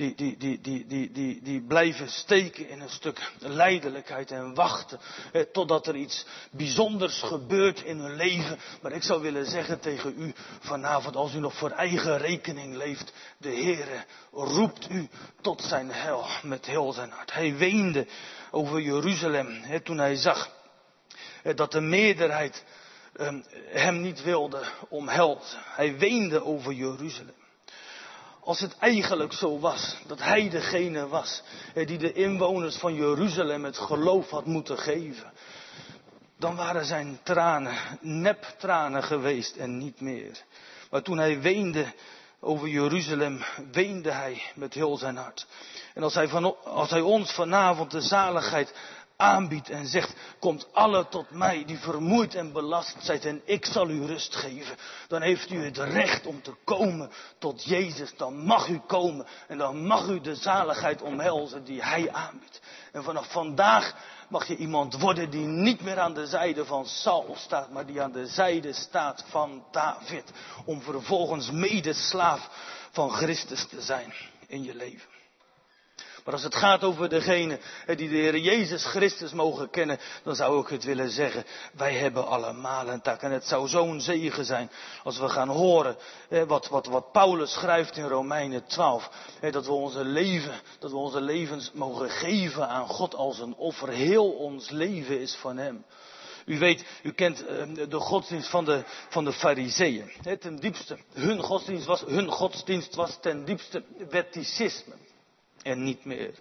S1: die blijven steken in een stuk lijdelijkheid en wachten totdat er iets bijzonders gebeurt in hun leven. Maar ik zou willen zeggen tegen u vanavond, als u nog voor eigen rekening leeft, de Heere roept u tot zijn heil met heel zijn hart. Hij weende over Jeruzalem toen hij zag dat de meerderheid hem niet wilde omhelzen. Hij weende over Jeruzalem. Als het eigenlijk zo was, dat hij degene was die de inwoners van Jeruzalem het geloof had moeten geven, dan waren zijn tranen neptranen geweest en niet meer. Maar toen hij weende over Jeruzalem, weende hij met heel zijn hart. En als hij ons vanavond de zaligheid aanbiedt en zegt, komt alle tot mij die vermoeid en belast zijn en ik zal u rust geven. Dan heeft u het recht om te komen tot Jezus. Dan mag u komen en dan mag u de zaligheid omhelzen die hij aanbiedt. En vanaf vandaag mag je iemand worden die niet meer aan de zijde van Saul staat, maar die aan de zijde staat van David. Om vervolgens medeslaaf van Christus te zijn in je leven. Maar als het gaat over degene die de Heer Jezus Christus mogen kennen, dan zou ik het willen zeggen, wij hebben allemaal een taak. En het zou zo'n zegen zijn als we gaan horen wat Paulus schrijft in Romeinen 12. Dat we onze levens mogen geven aan God als een offer. Heel ons leven is van hem. U kent de godsdienst van de Farizeeën. Ten diepste, hun godsdienst was ten diepste wetticisme. En niet meer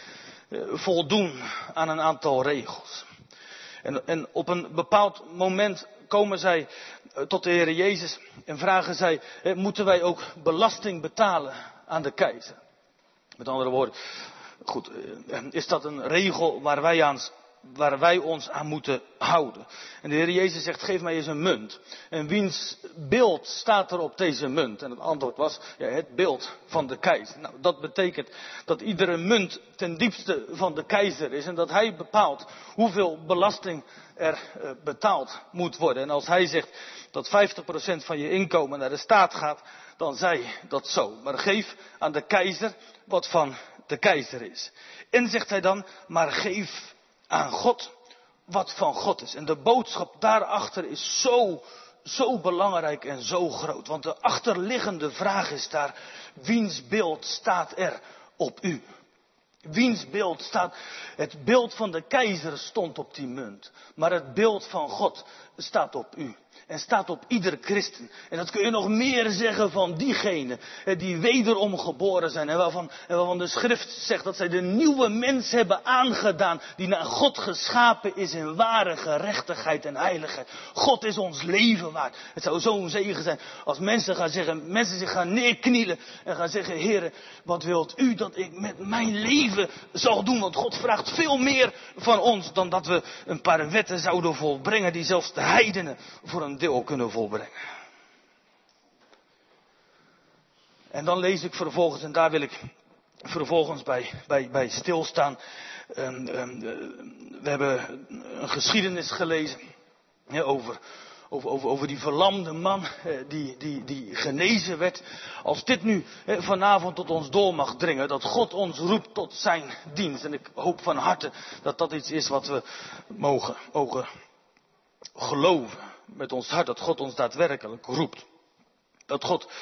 S1: voldoen aan een aantal regels. En op een bepaald moment komen zij tot de Heer Jezus en vragen zij, moeten wij ook belasting betalen aan de keizer? Met andere woorden, goed, is dat een regel waar wij ons aan moeten houden? En de Heer Jezus zegt, geef mij eens een munt. En wiens beeld staat er op deze munt? En het antwoord was, het beeld van de keizer. Nou, dat betekent dat iedere munt ten diepste van de keizer is. En dat hij bepaalt hoeveel belasting er betaald moet worden. En als hij zegt dat 50% van je inkomen naar de staat gaat, dan zij dat zo. Maar geef aan de keizer wat van de keizer is. En zegt hij dan, maar geef aan God wat van God is. En de boodschap daarachter is zo belangrijk en zo groot. Want de achterliggende vraag is daar, wiens beeld staat er op u? Wiens beeld staat? Het beeld van de keizer stond op die munt. Maar het beeld van God staat op u. En staat op ieder christen. En dat kun je nog meer zeggen van diegenen die wederom geboren zijn. En waarvan de schrift zegt dat zij de nieuwe mens hebben aangedaan. Die naar God geschapen is in ware gerechtigheid en heiligheid. God is ons leven waard. Het zou zo'n zegen zijn als mensen zich gaan neerknielen. En gaan zeggen, Heere, wat wilt u dat ik met mijn leven zal doen? Want God vraagt veel meer van ons dan dat we een paar wetten zouden volbrengen. Die zelfs de heidenen voor een deel kunnen volbrengen. En dan lees ik vervolgens, en daar wil ik vervolgens bij stilstaan. We hebben een geschiedenis gelezen over die verlamde man die genezen werd. Als dit nu vanavond tot ons door mag dringen, dat God ons roept tot zijn dienst. En ik hoop van harte dat dat iets is wat we mogen geloven met ons hart, dat God ons daadwerkelijk roept. Dat God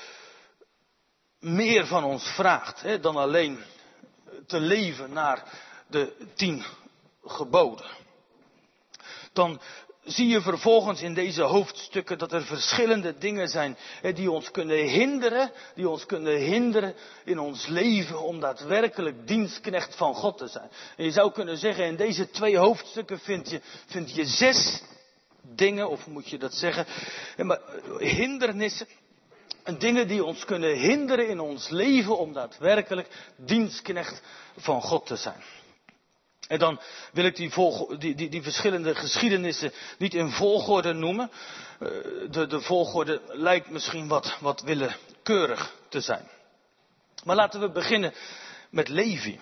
S1: meer van ons vraagt dan alleen te leven naar de 10 geboden. Dan zie je vervolgens in deze hoofdstukken dat er verschillende dingen zijn die ons kunnen hinderen in ons leven om daadwerkelijk dienstknecht van God te zijn. En je zou kunnen zeggen, in deze 2 hoofdstukken vind je 6 dingen, of moet je dat zeggen, hindernissen. Dingen die ons kunnen hinderen in ons leven om daadwerkelijk dienstknecht van God te zijn. En dan wil ik die verschillende geschiedenissen niet in volgorde noemen. De volgorde lijkt misschien wat willekeurig te zijn. Maar laten we beginnen met Levi.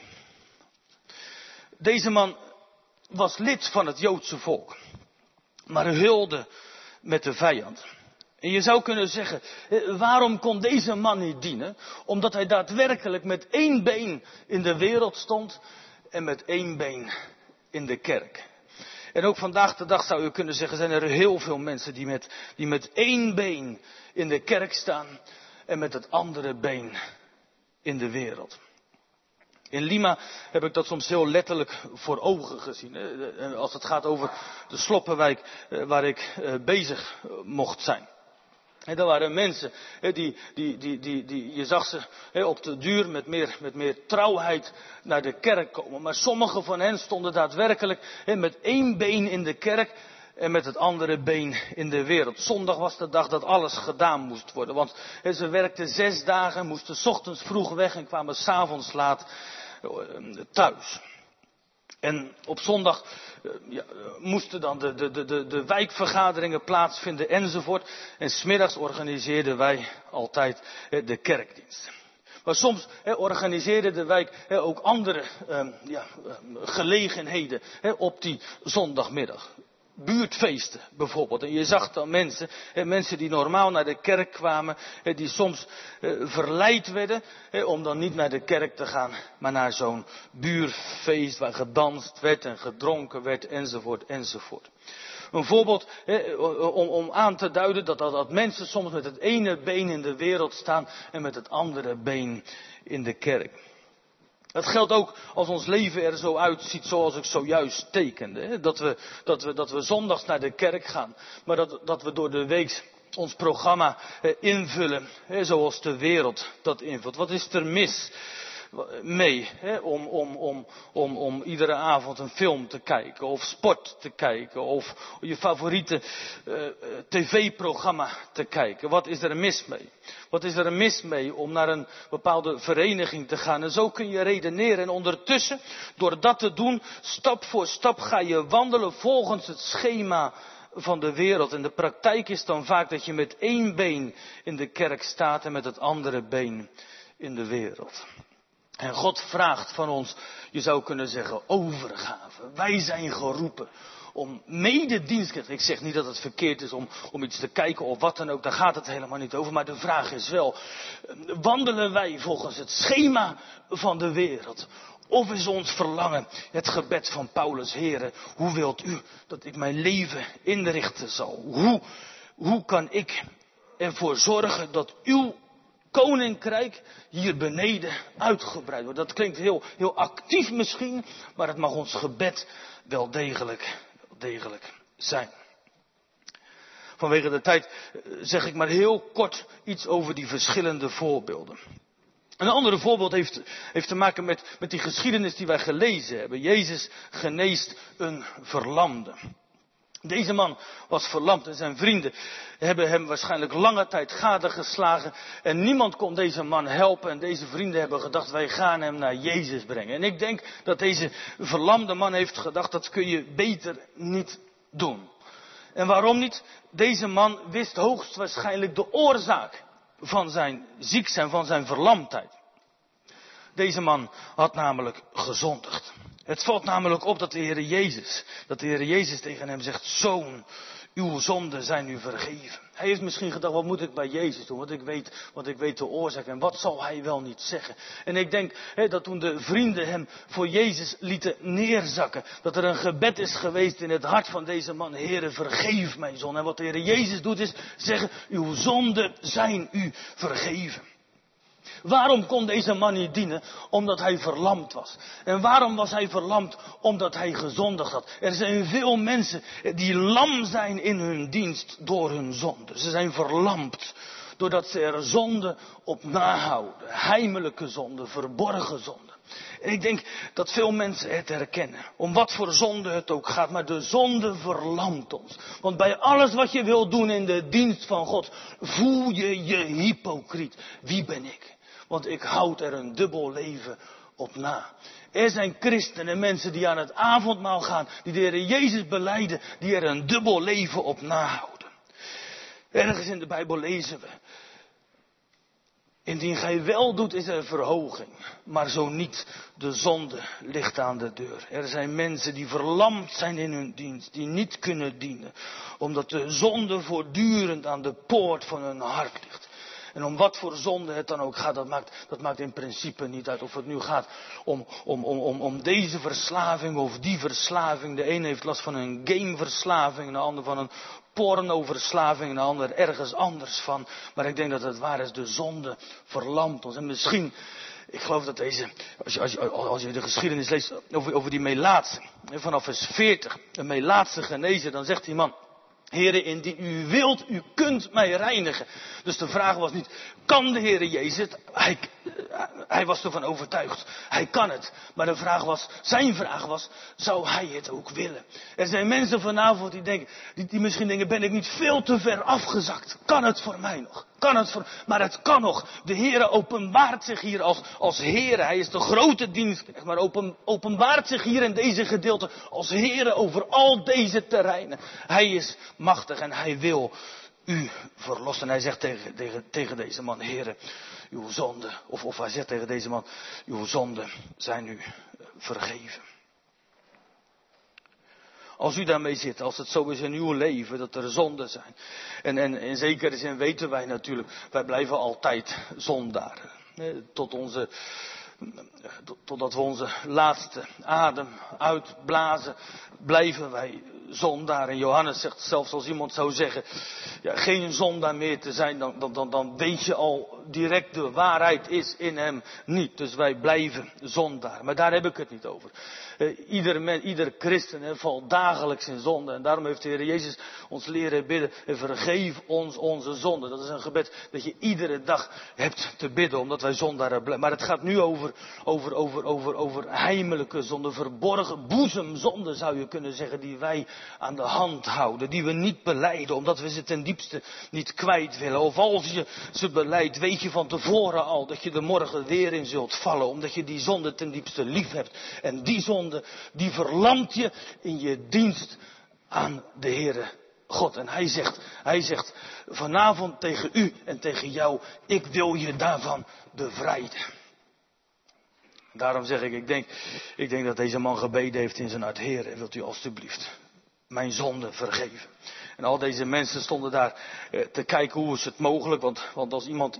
S1: Deze man was lid van het Joodse volk, maar heulde met de vijand. En je zou kunnen zeggen, waarom kon deze man niet dienen? Omdat hij daadwerkelijk met 1 been in de wereld stond en met 1 been in de kerk. En ook vandaag de dag zou je kunnen zeggen, zijn er heel veel mensen die met 1 been in de kerk staan en met het andere been in de wereld. In Lima heb ik dat soms heel letterlijk voor ogen gezien. Als het gaat over de sloppenwijk waar ik bezig mocht zijn. En er waren mensen je zag ze op de duur met meer trouwheid naar de kerk komen. Maar sommige van hen stonden daadwerkelijk met 1 been in de kerk en met het andere been in de wereld. Zondag was de dag dat alles gedaan moest worden. Want ze werkten 6 dagen, moesten 's ochtends vroeg weg en kwamen 's avonds laat thuis. En op zondag moesten dan de wijkvergaderingen plaatsvinden enzovoort. En 's middags organiseerden wij altijd de kerkdienst. Maar soms organiseerde de wijk ook andere gelegenheden op die zondagmiddag. Buurtfeesten bijvoorbeeld. En je zag dan mensen die normaal naar de kerk kwamen, die soms verleid werden om dan niet naar de kerk te gaan, maar naar zo'n buurtfeest waar gedanst werd en gedronken werd enzovoort enzovoort. Een voorbeeld om aan te duiden dat mensen soms met het ene been in de wereld staan en met het andere been in de kerk. Dat geldt ook als ons leven er zo uitziet zoals ik zojuist tekende. Dat we zondags naar de kerk gaan. Maar dat we door de week ons programma invullen zoals de wereld dat invult. Wat is er mis mee om iedere avond een film te kijken of sport te kijken of je favoriete tv-programma te kijken? Wat is er mis mee? Wat is er mis mee om naar een bepaalde vereniging te gaan? En zo kun je redeneren. En ondertussen, door dat te doen, stap voor stap ga je wandelen volgens het schema van de wereld. En de praktijk is dan vaak dat je met 1 been in de kerk staat en met het andere been in de wereld. En God vraagt van ons, je zou kunnen zeggen, overgave. Wij zijn geroepen om mededienstknecht. Ik zeg niet dat het verkeerd is om iets te kijken of wat dan ook. Daar gaat het helemaal niet over. Maar de vraag is wel, wandelen wij volgens het schema van de wereld?
S2: Of is ons verlangen het gebed van Paulus: Heere, hoe wilt u dat ik mijn leven inrichten zal? Hoe kan ik ervoor zorgen dat uw koninkrijk hier beneden uitgebreid wordt? Dat klinkt heel actief misschien, maar het mag ons gebed wel degelijk zijn. Vanwege de tijd zeg ik maar heel kort iets over die verschillende voorbeelden. Een andere voorbeeld heeft te maken met die geschiedenis die wij gelezen hebben. Jezus geneest een verlamde. Deze man was verlamd en zijn vrienden hebben hem waarschijnlijk lange tijd gadegeslagen. En niemand kon deze man helpen. En deze vrienden hebben gedacht, wij gaan hem naar Jezus brengen. En ik denk dat deze verlamde man heeft gedacht, dat kun je beter niet doen. En waarom niet? Deze man wist hoogstwaarschijnlijk de oorzaak van zijn ziek zijn, van zijn verlamdheid. Deze man had namelijk gezondigd. Het valt namelijk op dat de Heer Jezus tegen hem zegt, zoon, uw zonden zijn u vergeven. Hij heeft misschien gedacht, wat moet ik bij Jezus doen? Want ik weet de oorzaak en wat zal hij wel niet zeggen? En ik denk dat toen de vrienden hem voor Jezus lieten neerzakken, dat er een gebed is geweest in het hart van deze man. Heere, vergeef mijn zonde. En wat de Heer Jezus doet is zeggen, uw zonden zijn u vergeven. Waarom kon deze man niet dienen? Omdat hij verlamd was. En waarom was hij verlamd? Omdat hij gezondigd had. Er zijn veel mensen die lam zijn in hun dienst door hun zonde. Ze zijn verlamd doordat ze er zonde op nahouden. Heimelijke zonde, verborgen zonde. En ik denk dat veel mensen het herkennen. Om wat voor zonde het ook gaat. Maar de zonde verlamt ons. Want bij alles wat je wil doen in de dienst van God, voel je je hypocriet. Wie ben ik? Want ik houd er een dubbel leven op na. Er zijn christenen, mensen die aan het avondmaal gaan, die de Heer Jezus belijden, die er een dubbel leven op nahouden. Ergens in de Bijbel lezen we, indien gij wel doet is er verhoging, maar zo niet, de zonde ligt aan de deur. Er zijn mensen die verlamd zijn in hun dienst, die niet kunnen dienen, omdat de zonde voortdurend aan de poort van hun hart ligt. En om wat voor zonde het dan ook gaat, dat maakt in principe niet uit. Of het nu gaat om deze verslaving of die verslaving. De een heeft last van een gameverslaving, de ander van een pornoverslaving, de ander ergens anders van. Maar ik denk dat het waar is, de zonde verlamt ons. En misschien, ik geloof dat deze, als je de geschiedenis leest over die Melaatse, vanaf vers 40, een Melaatse genezen, dan zegt die man, Heere, indien u wilt, u kunt mij reinigen. Dus de vraag was niet, kan de Heere Jezus het? Hij was ervan overtuigd. Hij kan het. Maar zijn vraag was, zou hij het ook willen? Er zijn mensen vanavond die misschien denken, ben ik niet veel te ver afgezakt? Kan het voor mij nog? Maar het kan nog. De Heere openbaart zich hier als Heere. Hij is de grote dienstknecht, maar openbaart zich hier in deze gedeelte als Heere over al deze terreinen. Hij is machtig en hij wil u verlossen. Hij zegt tegen deze man, Heere, uw zonden, of hij zegt tegen deze man, uw zonden zijn u vergeven. Als u daarmee zit, als het zo is in uw leven, dat er zonden zijn. En in zekere zin weten wij natuurlijk, wij blijven altijd zondaren. Totdat we onze laatste adem uitblazen, blijven wij zondaar. En Johannes zegt zelfs, als iemand zou zeggen, ja, geen zondaar meer te zijn, dan weet je al direct, de waarheid is in hem niet. Dus wij blijven zondaar. Maar daar heb ik het niet over. Ieder christen valt dagelijks in zonde. En daarom heeft de Heer Jezus ons leren bidden, vergeef ons onze zonde. Dat is een gebed dat je iedere dag hebt te bidden, omdat wij zondaren blijven. Maar het gaat nu over heimelijke zonde, verborgen boezemzonde zou je kunnen zeggen, die wij aan de hand houden, die we niet belijden, omdat we ze ten diepste niet kwijt willen. Of als je ze belijdt, weet je van tevoren al dat je er morgen weer in zult vallen, omdat je die zonde ten diepste lief hebt. En die zonde, die verlamt je in je dienst aan de Heere God. En hij zegt vanavond tegen u en tegen jou, ik wil je daarvan bevrijden. Daarom zeg ik denk dat deze man gebeden heeft in zijn hart, Heere, wilt u alstublieft mijn zonde vergeven. En al deze mensen stonden daar te kijken, hoe is het mogelijk, want als iemand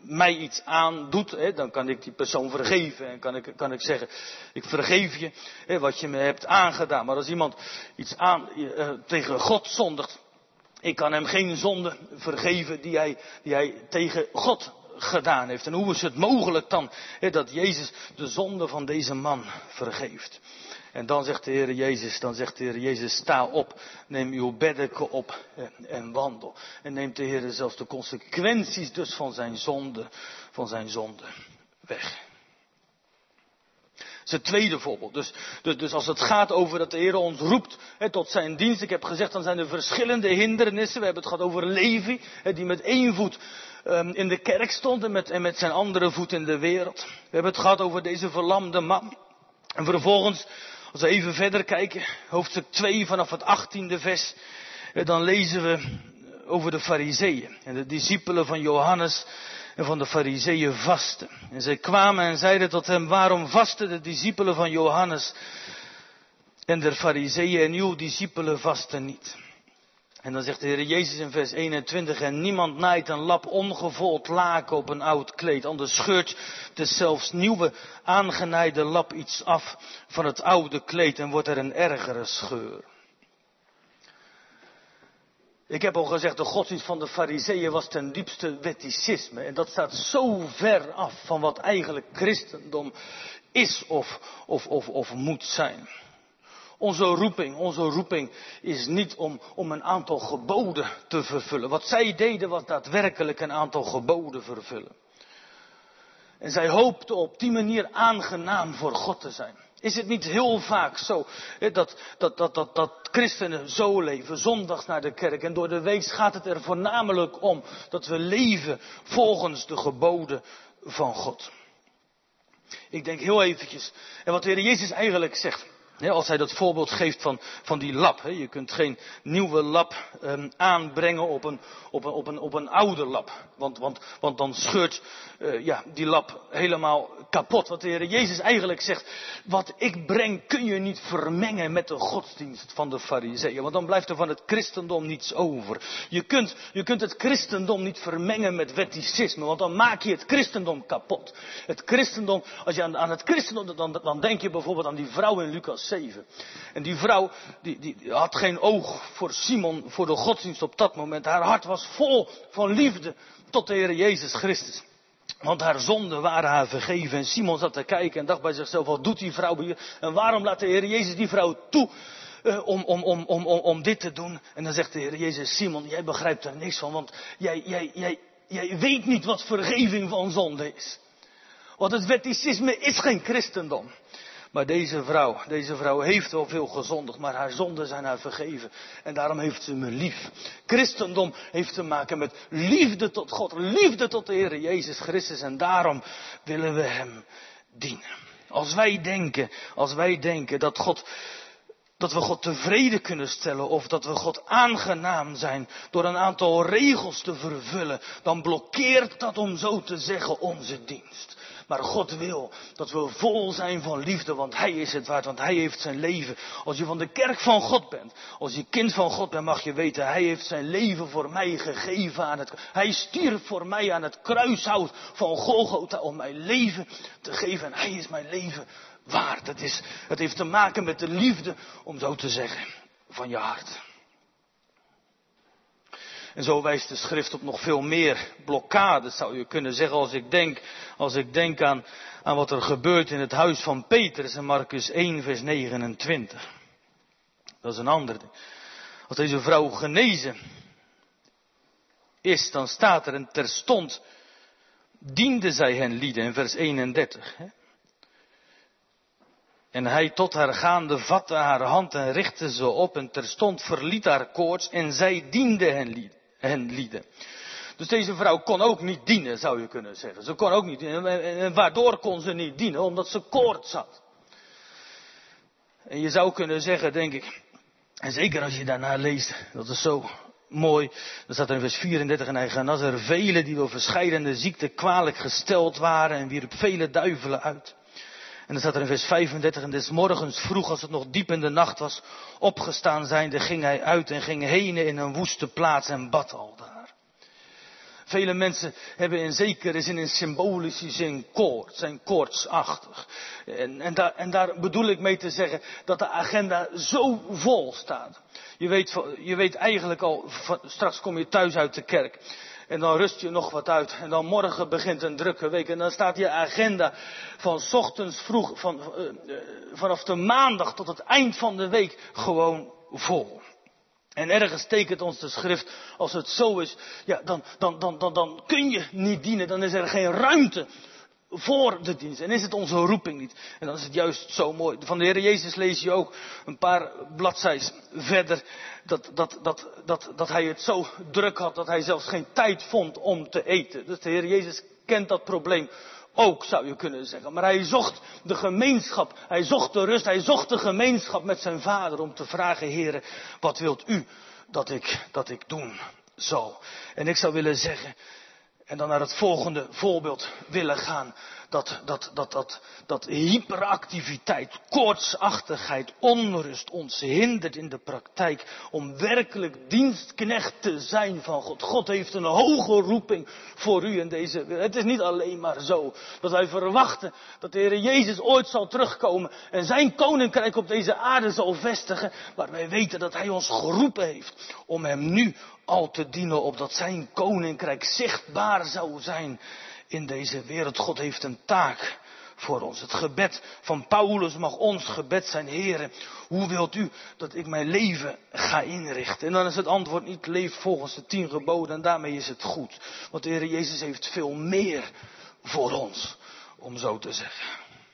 S2: mij iets aandoet, dan kan ik die persoon vergeven. En kan ik zeggen, ik vergeef je wat je me hebt aangedaan. Maar als iemand iets tegen God zondigt, ik kan hem geen zonde vergeven die hij tegen God gedaan heeft. En hoe is het mogelijk dan dat Jezus de zonde van deze man vergeeft? En dan zegt de Heer Jezus, sta op, neem uw beddeken op en wandel. En neemt de Heer zelfs de consequenties dus van zijn zonde weg. Dat is het tweede voorbeeld. Dus als het gaat over dat de Heer ons roept tot zijn dienst. Ik heb gezegd, dan zijn er verschillende hindernissen. We hebben het gehad over Levi, die met één voet in de kerk stond en met zijn andere voet in de wereld. We hebben het gehad over deze verlamde man. En vervolgens, als we even verder kijken, hoofdstuk 2 vanaf het 18e vers. Dan lezen we over de Farizeeën en de discipelen van Johannes en van de Farizeeën vasten. En zij kwamen en zeiden tot hem, waarom vasten de discipelen van Johannes en de Farizeeën en uw discipelen vasten niet? En dan zegt de Heer Jezus in vers 21, en niemand naait een lap ongevold laken op een oud kleed, anders scheurt de zelfs nieuwe aangenaaide lap iets af van het oude kleed en wordt er een ergere scheur. Ik heb al gezegd, de godsdienst van de Farizeeën was ten diepste wetticisme. En dat staat zo ver af van wat eigenlijk christendom is of moet zijn. Onze roeping is niet om een aantal geboden te vervullen. Wat zij deden was daadwerkelijk een aantal geboden vervullen. En zij hoopten op die manier aangenaam voor God te zijn. Is het niet heel vaak zo dat christenen zo leven, zondags naar de kerk en door de week gaat het er voornamelijk om dat we leven volgens de geboden van God. Ik denk heel eventjes, en wat de Heer Jezus eigenlijk zegt, als hij dat voorbeeld geeft van die lap. Je kunt geen nieuwe lap aanbrengen op een oude lap. Want dan scheurt die lap helemaal kapot. Wat de Heer Jezus eigenlijk zegt. Wat ik breng kun je niet vermengen met de godsdienst van de Farizeeën. Want dan blijft er van het christendom niets over. Je kunt het christendom niet vermengen met wetticisme. Want dan maak je het christendom kapot. Het christendom, als je aan het christendom, dan denk je bijvoorbeeld aan die vrouw in Lucas 7. En die vrouw, die had geen oog voor Simon, voor de godsdienst op dat moment. Haar hart was vol van liefde tot de Heer Jezus Christus. Want haar zonden waren haar vergeven. En Simon zat te kijken en dacht bij zichzelf, wat doet die vrouw hier? En waarom laat de Heer Jezus die vrouw toe om dit te doen? En dan zegt de Heer Jezus, Simon, jij begrijpt er niks van. Want jij weet niet wat vergeving van zonde is. Want het wetticisme is geen christendom. Maar deze vrouw heeft wel veel gezondigd, maar haar zonden zijn haar vergeven. En daarom heeft ze me lief. Christendom heeft te maken met liefde tot God, liefde tot de Heer Jezus Christus. En daarom willen we hem dienen. Als wij denken dat we God tevreden kunnen stellen of dat we God aangenaam zijn door een aantal regels te vervullen, dan blokkeert dat, om zo te zeggen, onze dienst. Maar God wil dat we vol zijn van liefde, want Hij is het waard, want Hij heeft zijn leven. Als je van de kerk van God bent, als je kind van God bent, mag je weten, Hij heeft zijn leven voor mij gegeven Hij stierf voor mij aan het kruishout van Golgotha om mij leven te geven. En Hij is mijn leven waard. Het heeft te maken met de liefde, om zo te zeggen, van je hart. En zo wijst de schrift op nog veel meer blokkades, zou je kunnen zeggen, als ik denk aan wat er gebeurt in het huis van Petrus in Markus 1 vers 29. Dat is een ander ding. Als deze vrouw genezen is, dan staat er, en terstond diende zij hen lieden, in vers 31. En hij tot haar gaande vatte haar hand en richtte ze op en terstond verliet haar koorts en zij diende hen lieden. Dus deze vrouw kon ook niet dienen, zou je kunnen zeggen. Ze kon ook niet dienen. En waardoor kon ze niet dienen? Omdat ze koorts had. En je zou kunnen zeggen, denk ik, en zeker als je daarna leest, dat is zo mooi. Dan staat er in vers 34, en hij genas er velen die door verscheidene ziekten kwalijk gesteld waren en wierp vele duivelen uit. En dan staat er in vers 35, en des morgens vroeg, als het nog diep in de nacht was, opgestaan zijnde, ging hij uit en ging heen in een woeste plaats en bad al daar. Vele mensen hebben in zekere zin, in symbolische zin koorts, zijn koortsachtig. En daar bedoel ik mee te zeggen dat de agenda zo vol staat. Je weet eigenlijk al, straks kom je thuis uit de kerk. En dan rust je nog wat uit. En dan morgen begint een drukke week. En dan staat je agenda van 's ochtends vroeg, vanaf de maandag tot het eind van de week gewoon vol. En ergens tekent ons de schrift, als het zo is, ja, dan kun je niet dienen. Dan is er geen ruimte voor de dienst. En is het onze roeping niet. En dan is het juist zo mooi. Van de Heer Jezus lees je ook een paar bladzijds verder. Dat hij het zo druk had dat hij zelfs geen tijd vond om te eten. Dus de Heer Jezus kent dat probleem ook, zou je kunnen zeggen. Maar hij zocht de gemeenschap. Hij zocht de rust. Hij zocht de gemeenschap met zijn Vader om te vragen: Heere, wat wilt u dat ik doen zal? En ik zou willen zeggen, en dan naar het volgende voorbeeld willen gaan. Dat hyperactiviteit, koortsachtigheid, onrust ons hindert in de praktijk om werkelijk dienstknecht te zijn van God. God heeft een hoge roeping voor u in deze wereld. Het is niet alleen maar zo dat wij verwachten dat de Heer Jezus ooit zal terugkomen en zijn koninkrijk op deze aarde zal vestigen. Maar wij weten dat hij ons geroepen heeft om hem nu al te dienen, opdat zijn koninkrijk zichtbaar zou zijn in deze wereld. God heeft een taak voor ons. Het gebed van Paulus mag ons gebed zijn: Heere, hoe wilt u dat ik mijn leven ga inrichten? En dan is het antwoord niet: leef volgens de 10 geboden en daarmee is het goed. Want de Heer Jezus heeft veel meer voor ons, om zo te zeggen.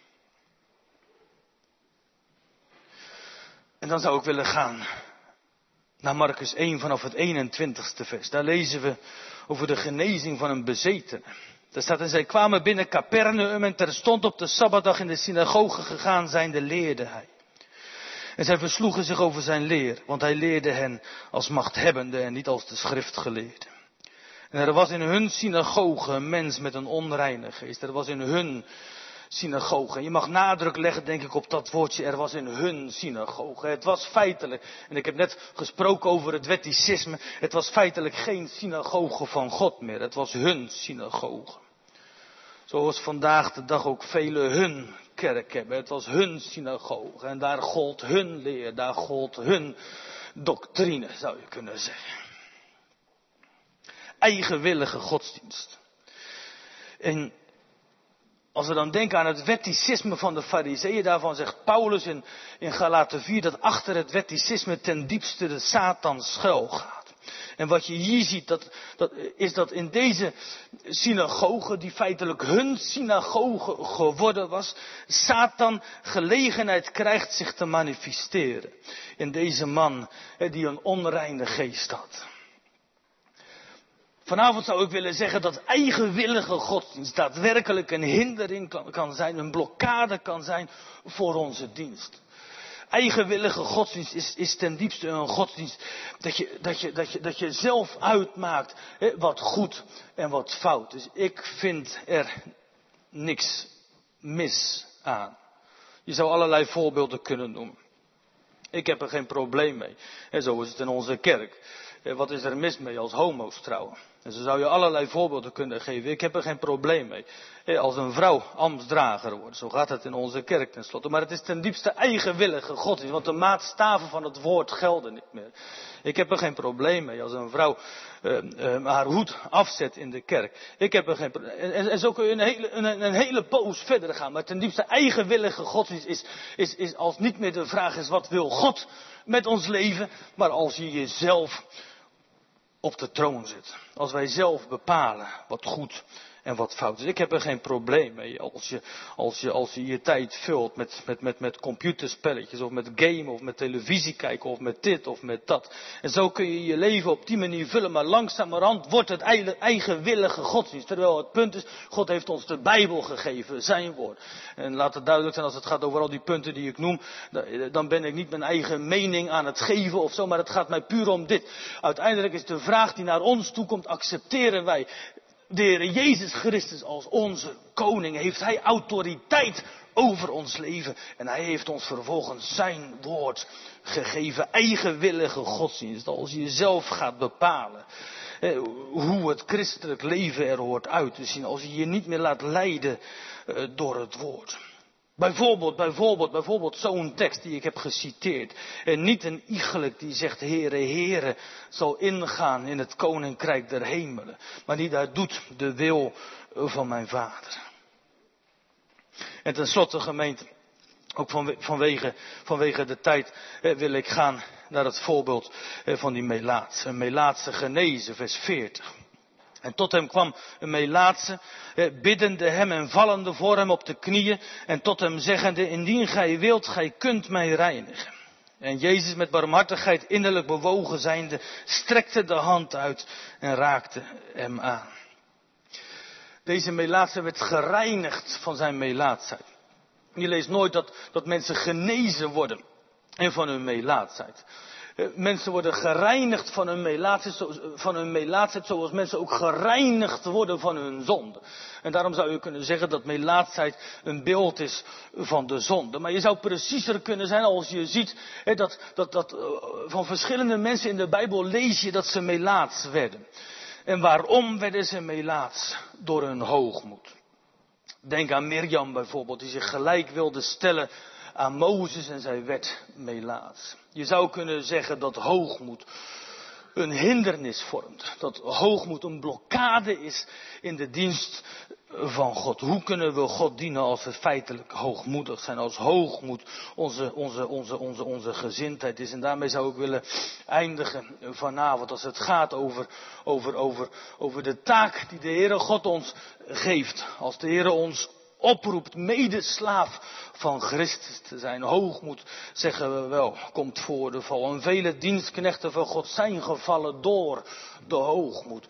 S2: En dan zou ik willen gaan naar Markus 1 vanaf het 21ste vers. Daar lezen we over de genezing van een bezetene. Daar staat: en zij kwamen binnen Capernaum en terstond op de Sabbatdag in de synagoge gegaan zijnde leerde hij. En zij versloegen zich over zijn leer, want hij leerde hen als machthebbende en niet als de schriftgeleerden. En er was in hun synagoge een mens met een onreine geest. Er was in hun synagoge. En je mag nadruk leggen, denk ik, op dat woordje: er was in hun synagoge. Het was feitelijk, en ik heb net gesproken over het wetticisme, het was feitelijk geen synagoge van God meer. Het was hun synagoge. Zoals vandaag de dag ook vele hun kerk hebben. Het was hun synagoge. En daar gold hun leer, daar gold hun doctrine, zou je kunnen zeggen. Eigenwillige godsdienst. En als we dan denken aan het wetticisme van de Farizeeën, daarvan zegt Paulus in Galaten 4 dat achter het wetticisme ten diepste de Satan schuil gaat. En wat je hier ziet, is dat in deze synagoge, die feitelijk hun synagoge geworden was, Satan gelegenheid krijgt zich te manifesteren. In deze man die een onreine geest had. Vanavond zou ik willen zeggen dat eigenwillige godsdienst daadwerkelijk een hindering kan zijn, een blokkade kan zijn voor onze dienst. Eigenwillige godsdienst is ten diepste een godsdienst dat je zelf uitmaakt wat goed en wat fout is. Ik vind er niks mis aan. Je zou allerlei voorbeelden kunnen noemen. Ik heb er geen probleem mee. En zo is het in onze kerk. Wat is er mis mee als homo's trouwen? En zo zou je allerlei voorbeelden kunnen geven. Ik heb er geen probleem mee. Als een vrouw ambtsdrager wordt. Zo gaat het in onze kerk tenslotte. Maar het is ten diepste eigenwillige godsdienst. Want de maatstaven van het woord gelden niet meer. Ik heb er geen probleem mee als een vrouw haar hoed afzet in de kerk. Ik heb er geen probleem. En zo kun je een hele poos verder gaan. Maar ten diepste eigenwillige godsdienst is als niet meer de vraag is: wat wil God met ons leven? Maar als je jezelf op de troon zit. Als wij zelf bepalen wat goed en wat fout is. Ik heb er geen probleem mee als je je tijd vult met computerspelletjes of met gamen of met televisie kijken of met dit of met dat. En zo kun je je leven op die manier vullen, maar langzamerhand wordt het eigenwillige godsdienst. Terwijl het punt is, God heeft ons de Bijbel gegeven, zijn woord. En laat het duidelijk zijn, als het gaat over al die punten die ik noem, dan ben ik niet mijn eigen mening aan het geven of zo, maar het gaat mij puur om dit. Uiteindelijk is de vraag die naar ons toe komt: accepteren wij de Heer Jezus Christus als onze koning? Heeft hij autoriteit over ons leven? En hij heeft ons vervolgens zijn woord gegeven. Eigenwillige godsdienst, als je zelf gaat bepalen hoe het christelijk leven er hoort uit te zien. Als je je niet meer laat leiden door het woord. Bijvoorbeeld zo'n tekst die ik heb geciteerd. En niet een iegelijk die zegt, Heere, Heere, zal ingaan in het koninkrijk der hemelen. Maar die daar doet de wil van mijn Vader. En tenslotte, gemeente, ook vanwege de tijd wil ik gaan naar het voorbeeld van die Melaatse. Een Melaatse genezen, vers 40. En tot hem kwam een Melaatse, biddende hem en vallende voor hem op de knieën. En tot hem zeggende, indien gij wilt, gij kunt mij reinigen. En Jezus met barmhartigheid innerlijk bewogen zijnde, strekte de hand uit en raakte hem aan. Deze Melaatse werd gereinigd van zijn melaatsheid. Je leest nooit dat mensen genezen worden en van hun melaatsheid. Mensen worden gereinigd van hun melaatsheid zoals mensen ook gereinigd worden van hun zonde. En daarom zou je kunnen zeggen dat melaatsheid een beeld is van de zonde. Maar je zou preciezer kunnen zijn als je ziet dat van verschillende mensen in de Bijbel lees je dat ze melaats werden. En waarom werden ze melaats? Door hun hoogmoed. Denk aan Mirjam bijvoorbeeld, die zich gelijk wilde stellen aan Mozes en zij werd melaats. Je zou kunnen zeggen dat hoogmoed een hindernis vormt. Dat hoogmoed een blokkade is in de dienst van God. Hoe kunnen we God dienen als we feitelijk hoogmoedig zijn? Als hoogmoed onze gezindheid is. En daarmee zou ik willen eindigen vanavond. Als het gaat over de taak die de Heere God ons geeft. Als de Heere ons oproept medeslaaf van Christus te zijn. Hoogmoed, zeggen we wel, komt voor de val. En vele dienstknechten van God zijn gevallen door de hoogmoed.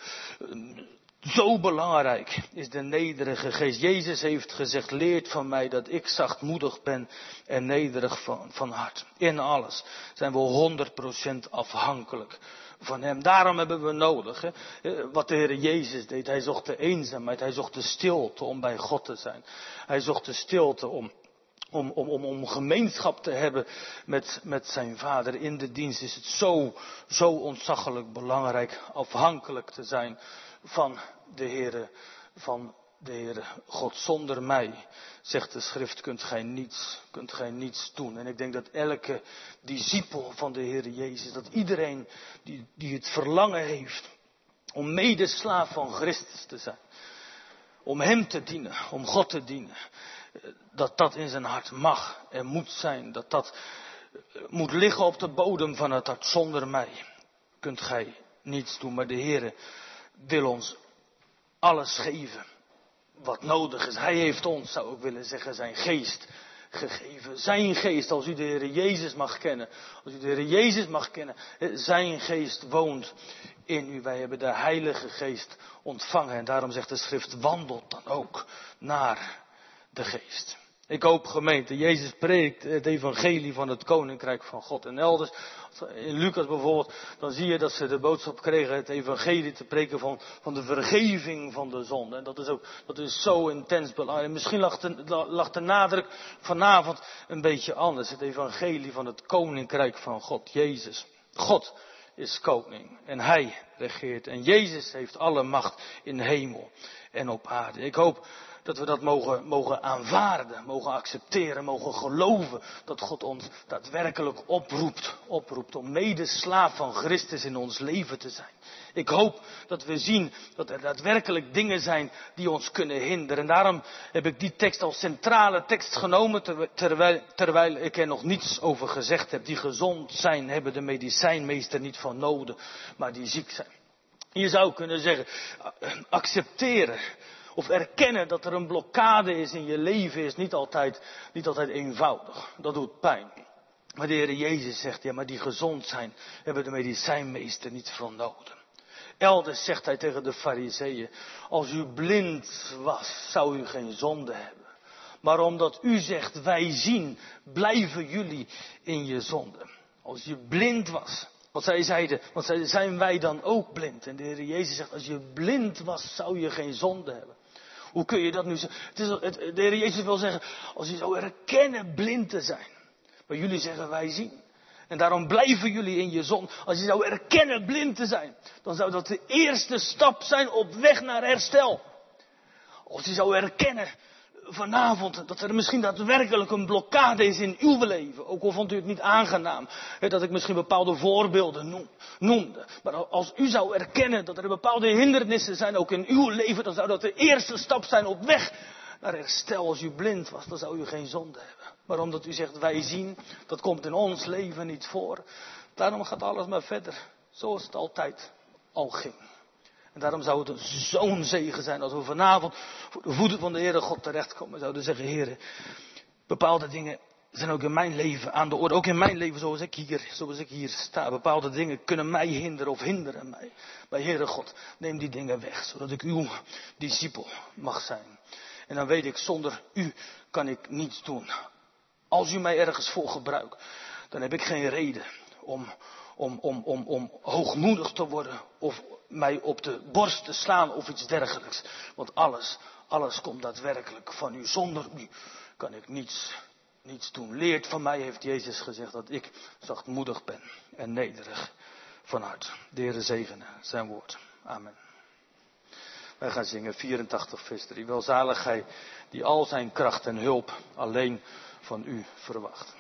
S2: Zo belangrijk is de nederige geest. Jezus heeft gezegd, leert van mij dat ik zachtmoedig ben en nederig van hart. In alles zijn we 100% afhankelijk van hem. Daarom hebben we nodig, wat de Heer Jezus deed. Hij zocht de eenzaamheid, hij zocht de stilte om bij God te zijn. Hij zocht de stilte om gemeenschap te hebben met zijn Vader. In de dienst is het zo ontzaglijk belangrijk afhankelijk te zijn van de Heere God. Zonder mij, zegt de schrift, kunt gij niets doen. En ik denk dat elke discipel van de Heere Jezus, dat iedereen die het verlangen heeft om medeslaaf van Christus te zijn, om hem te dienen, om God te dienen, dat in zijn hart mag en moet zijn. Dat moet liggen op de bodem van het hart. Zonder mij kunt gij niets doen. Maar de Heere wil ons alles geven wat nodig is. Hij heeft ons, zou ik willen zeggen, zijn geest gegeven. Zijn geest, als u de Heer Jezus mag kennen. Als u de Heer Jezus mag kennen. Zijn geest woont in u. Wij hebben de Heilige Geest ontvangen. En daarom zegt de schrift, wandelt dan ook naar de geest. Ik hoop, gemeente, Jezus preekt het evangelie van het koninkrijk van God. En elders, in Lucas bijvoorbeeld, dan zie je dat ze de boodschap kregen het evangelie te preken van de vergeving van de zonde. En dat is zo intens belangrijk. Misschien lag de nadruk vanavond een beetje anders. Het evangelie van het koninkrijk van God, Jezus. God is koning en hij regeert. En Jezus heeft alle macht in hemel en op aarde. Ik hoop dat we dat mogen aanvaarden, mogen accepteren, mogen geloven dat God ons daadwerkelijk oproept om medeslaaf van Christus in ons leven te zijn. Ik hoop dat we zien dat er daadwerkelijk dingen zijn die ons kunnen hinderen. En daarom heb ik die tekst als centrale tekst genomen, terwijl ik er nog niets over gezegd heb. Die gezond zijn, hebben de medicijnmeester niet van nodig, maar die ziek zijn. Je zou kunnen zeggen, accepteren of erkennen dat er een blokkade is in je leven is niet altijd eenvoudig. Dat doet pijn. Maar de Heer Jezus zegt, ja, maar die gezond zijn, hebben de medicijnmeester niet van nodig. Elders zegt hij tegen de Farizeeën, als u blind was, zou u geen zonde hebben. Maar omdat u zegt, wij zien, blijven jullie in je zonde. Als je blind was. Want zij zeiden, zijn wij dan ook blind? En de Heer Jezus zegt, als je blind was, zou je geen zonde hebben. Hoe kun je dat nu zeggen? De Heer Jezus wil zeggen, als je zou erkennen blind te zijn. Maar jullie zeggen, wij zien. En daarom blijven jullie in je zonde. Als je zou erkennen blind te zijn, dan zou dat de eerste stap zijn op weg naar herstel. Als je zou erkennen vanavond dat er misschien daadwerkelijk een blokkade is in uw leven. Ook al vond u het niet aangenaam dat ik misschien bepaalde voorbeelden noemde. Maar als u zou erkennen dat er bepaalde hindernissen zijn ook in uw leven, dan zou dat de eerste stap zijn op weg naar herstel. Als u blind was, dan zou u geen zonde hebben. Maar omdat u zegt wij zien, dat komt in ons leven niet voor. Daarom gaat alles maar verder, zoals het altijd al ging. En daarom zou het zo'n zegen zijn als we vanavond voor de voeten van de Heere God terechtkomen. We zouden zeggen, Heere, bepaalde dingen zijn ook in mijn leven aan de orde. Ook in mijn leven zoals ik hier sta. Bepaalde dingen kunnen mij hinderen of hinderen mij. Maar Heere God, neem die dingen weg, zodat ik uw discipel mag zijn. En dan weet ik, zonder u kan ik niets doen. Als u mij ergens voor gebruikt, dan heb ik geen reden om hoogmoedig te worden of mij op de borst te slaan of iets dergelijks. Want alles komt daadwerkelijk van u. Zonder u kan ik niets doen. Leert van mij, heeft Jezus gezegd, dat ik zachtmoedig ben en nederig van hart. De Heere zegene zijn woord. Amen. Wij gaan zingen 84 vers 3. Welzalig gij die al zijn kracht en hulp alleen van u verwacht.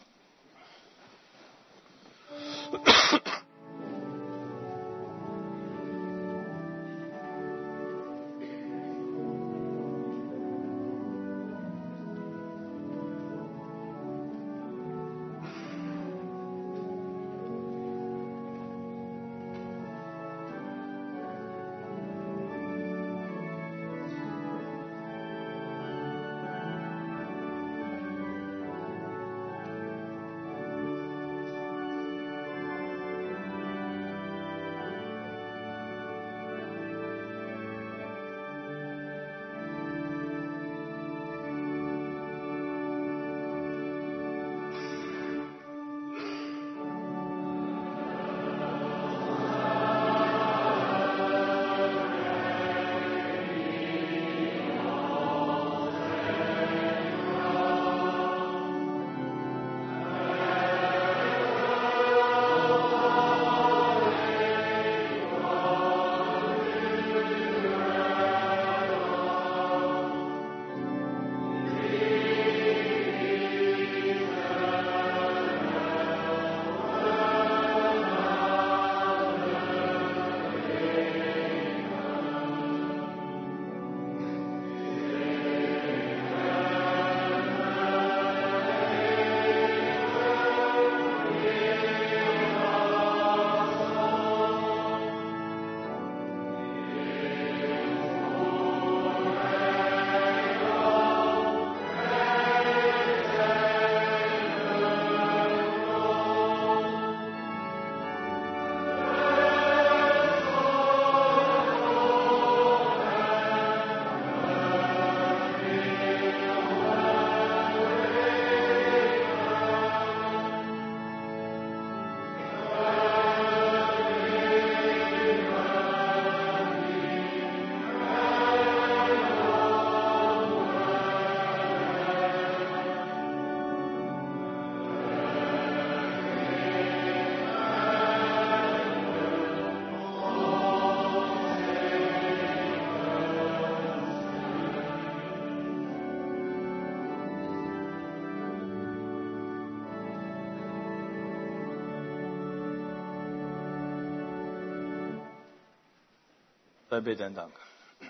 S2: Wij bidden en danken.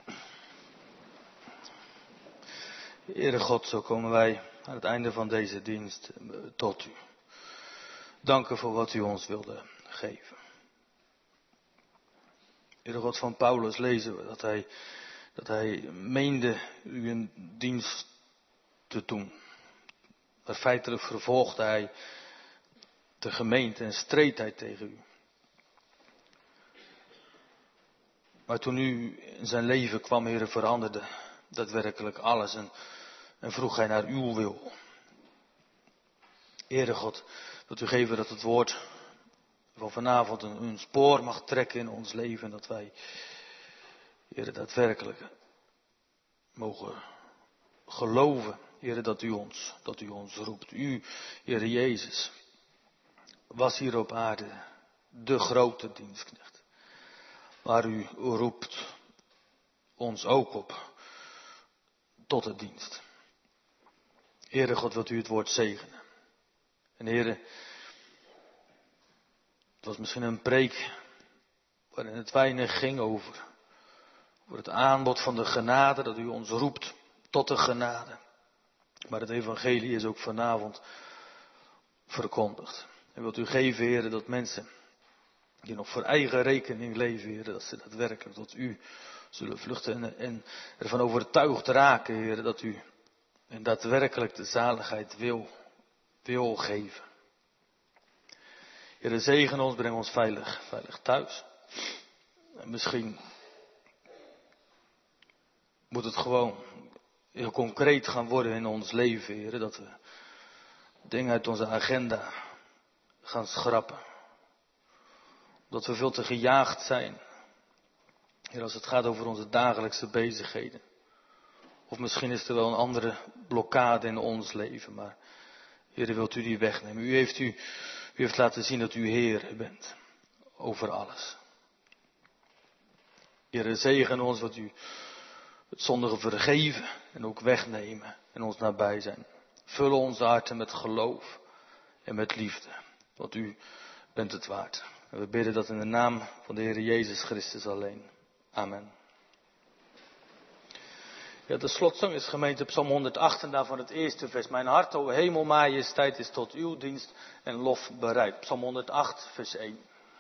S2: Heere God, zo komen wij aan het einde van deze dienst tot u. Danken voor wat u ons wilde geven. Heere God, van Paulus lezen we dat hij meende u een dienst te doen. Maar feitelijk vervolgde hij de gemeente en streed hij tegen u. Maar toen u in zijn leven kwam, Heere, veranderde daadwerkelijk alles en vroeg hij naar uw wil. Heere God, dat u geven dat het woord van vanavond een spoor mag trekken in ons leven. En dat wij, Heere, daadwerkelijk mogen geloven, Heere, dat u ons roept. U, Heere Jezus,
S1: was hier op aarde de grote dienstknecht. Maar u roept ons ook op tot de dienst. Heere God, wilt u het woord zegenen. En Heere, het was misschien een preek waarin het weinig ging over het aanbod van de genade, dat u ons roept tot de genade. Maar het evangelie is ook vanavond verkondigd. En wilt u geven, Heere, dat mensen die nog voor eigen rekening leven, Heere, dat ze daadwerkelijk tot u zullen vluchten en ervan overtuigd raken, Heere, dat u en daadwerkelijk de zaligheid wil geven. Heere, zegen ons, breng ons veilig thuis. En misschien moet het gewoon heel concreet gaan worden in ons leven, Heere, dat we dingen uit onze agenda gaan schrappen. Dat we veel te gejaagd zijn. Heer, als het gaat over onze dagelijkse bezigheden. Of misschien is er wel een andere blokkade in ons leven. Maar Heer, wilt u die wegnemen. U heeft laten zien dat u Heer bent. Over alles. Heer, zegen ons wat u het zondige vergeven. En ook wegnemen. En ons nabij zijn. Vul onze harten met geloof. En met liefde. Want u bent het waard. En we bidden dat in de naam van de Heer Jezus Christus alleen. Amen. Ja, de slotzang is gemeente Psalm 108 en daarvan het eerste vers. Mijn hart, o hemel, majesteit, is tot uw dienst en lof bereid. Psalm 108, vers 1.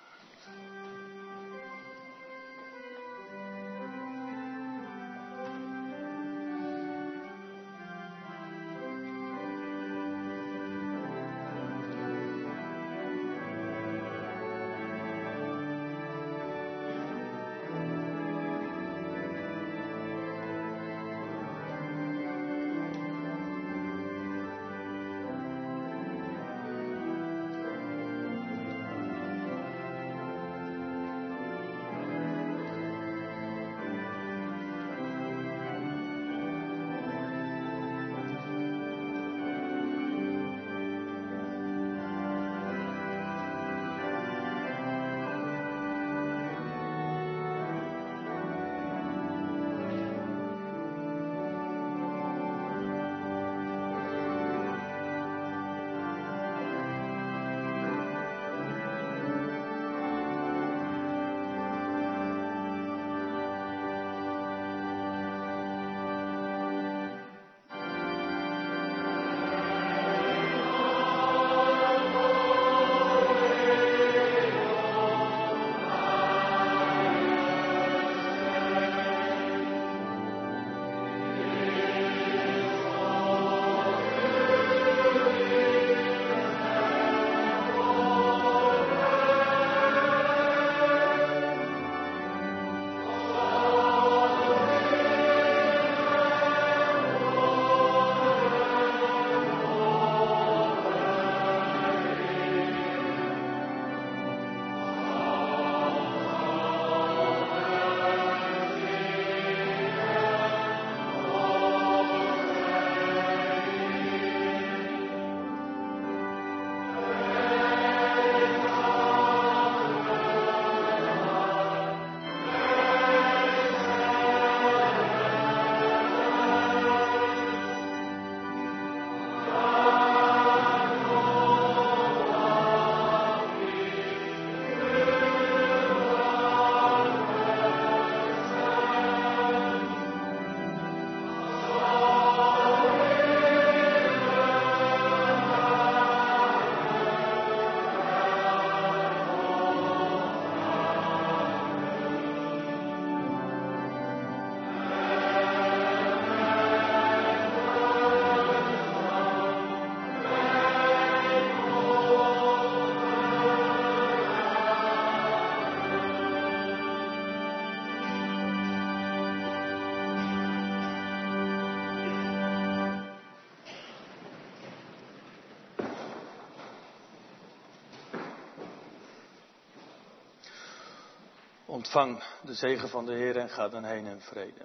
S1: Ontvang de zegen van de Heer en ga dan heen in vrede.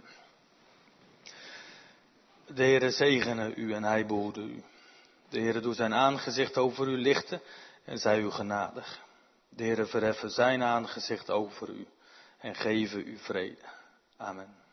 S1: De Heere zegene u en hij behoede u. De Heere doet zijn aangezicht over u lichten en zij u genadig. De Heere verheffen zijn aangezicht over u en geven u vrede. Amen.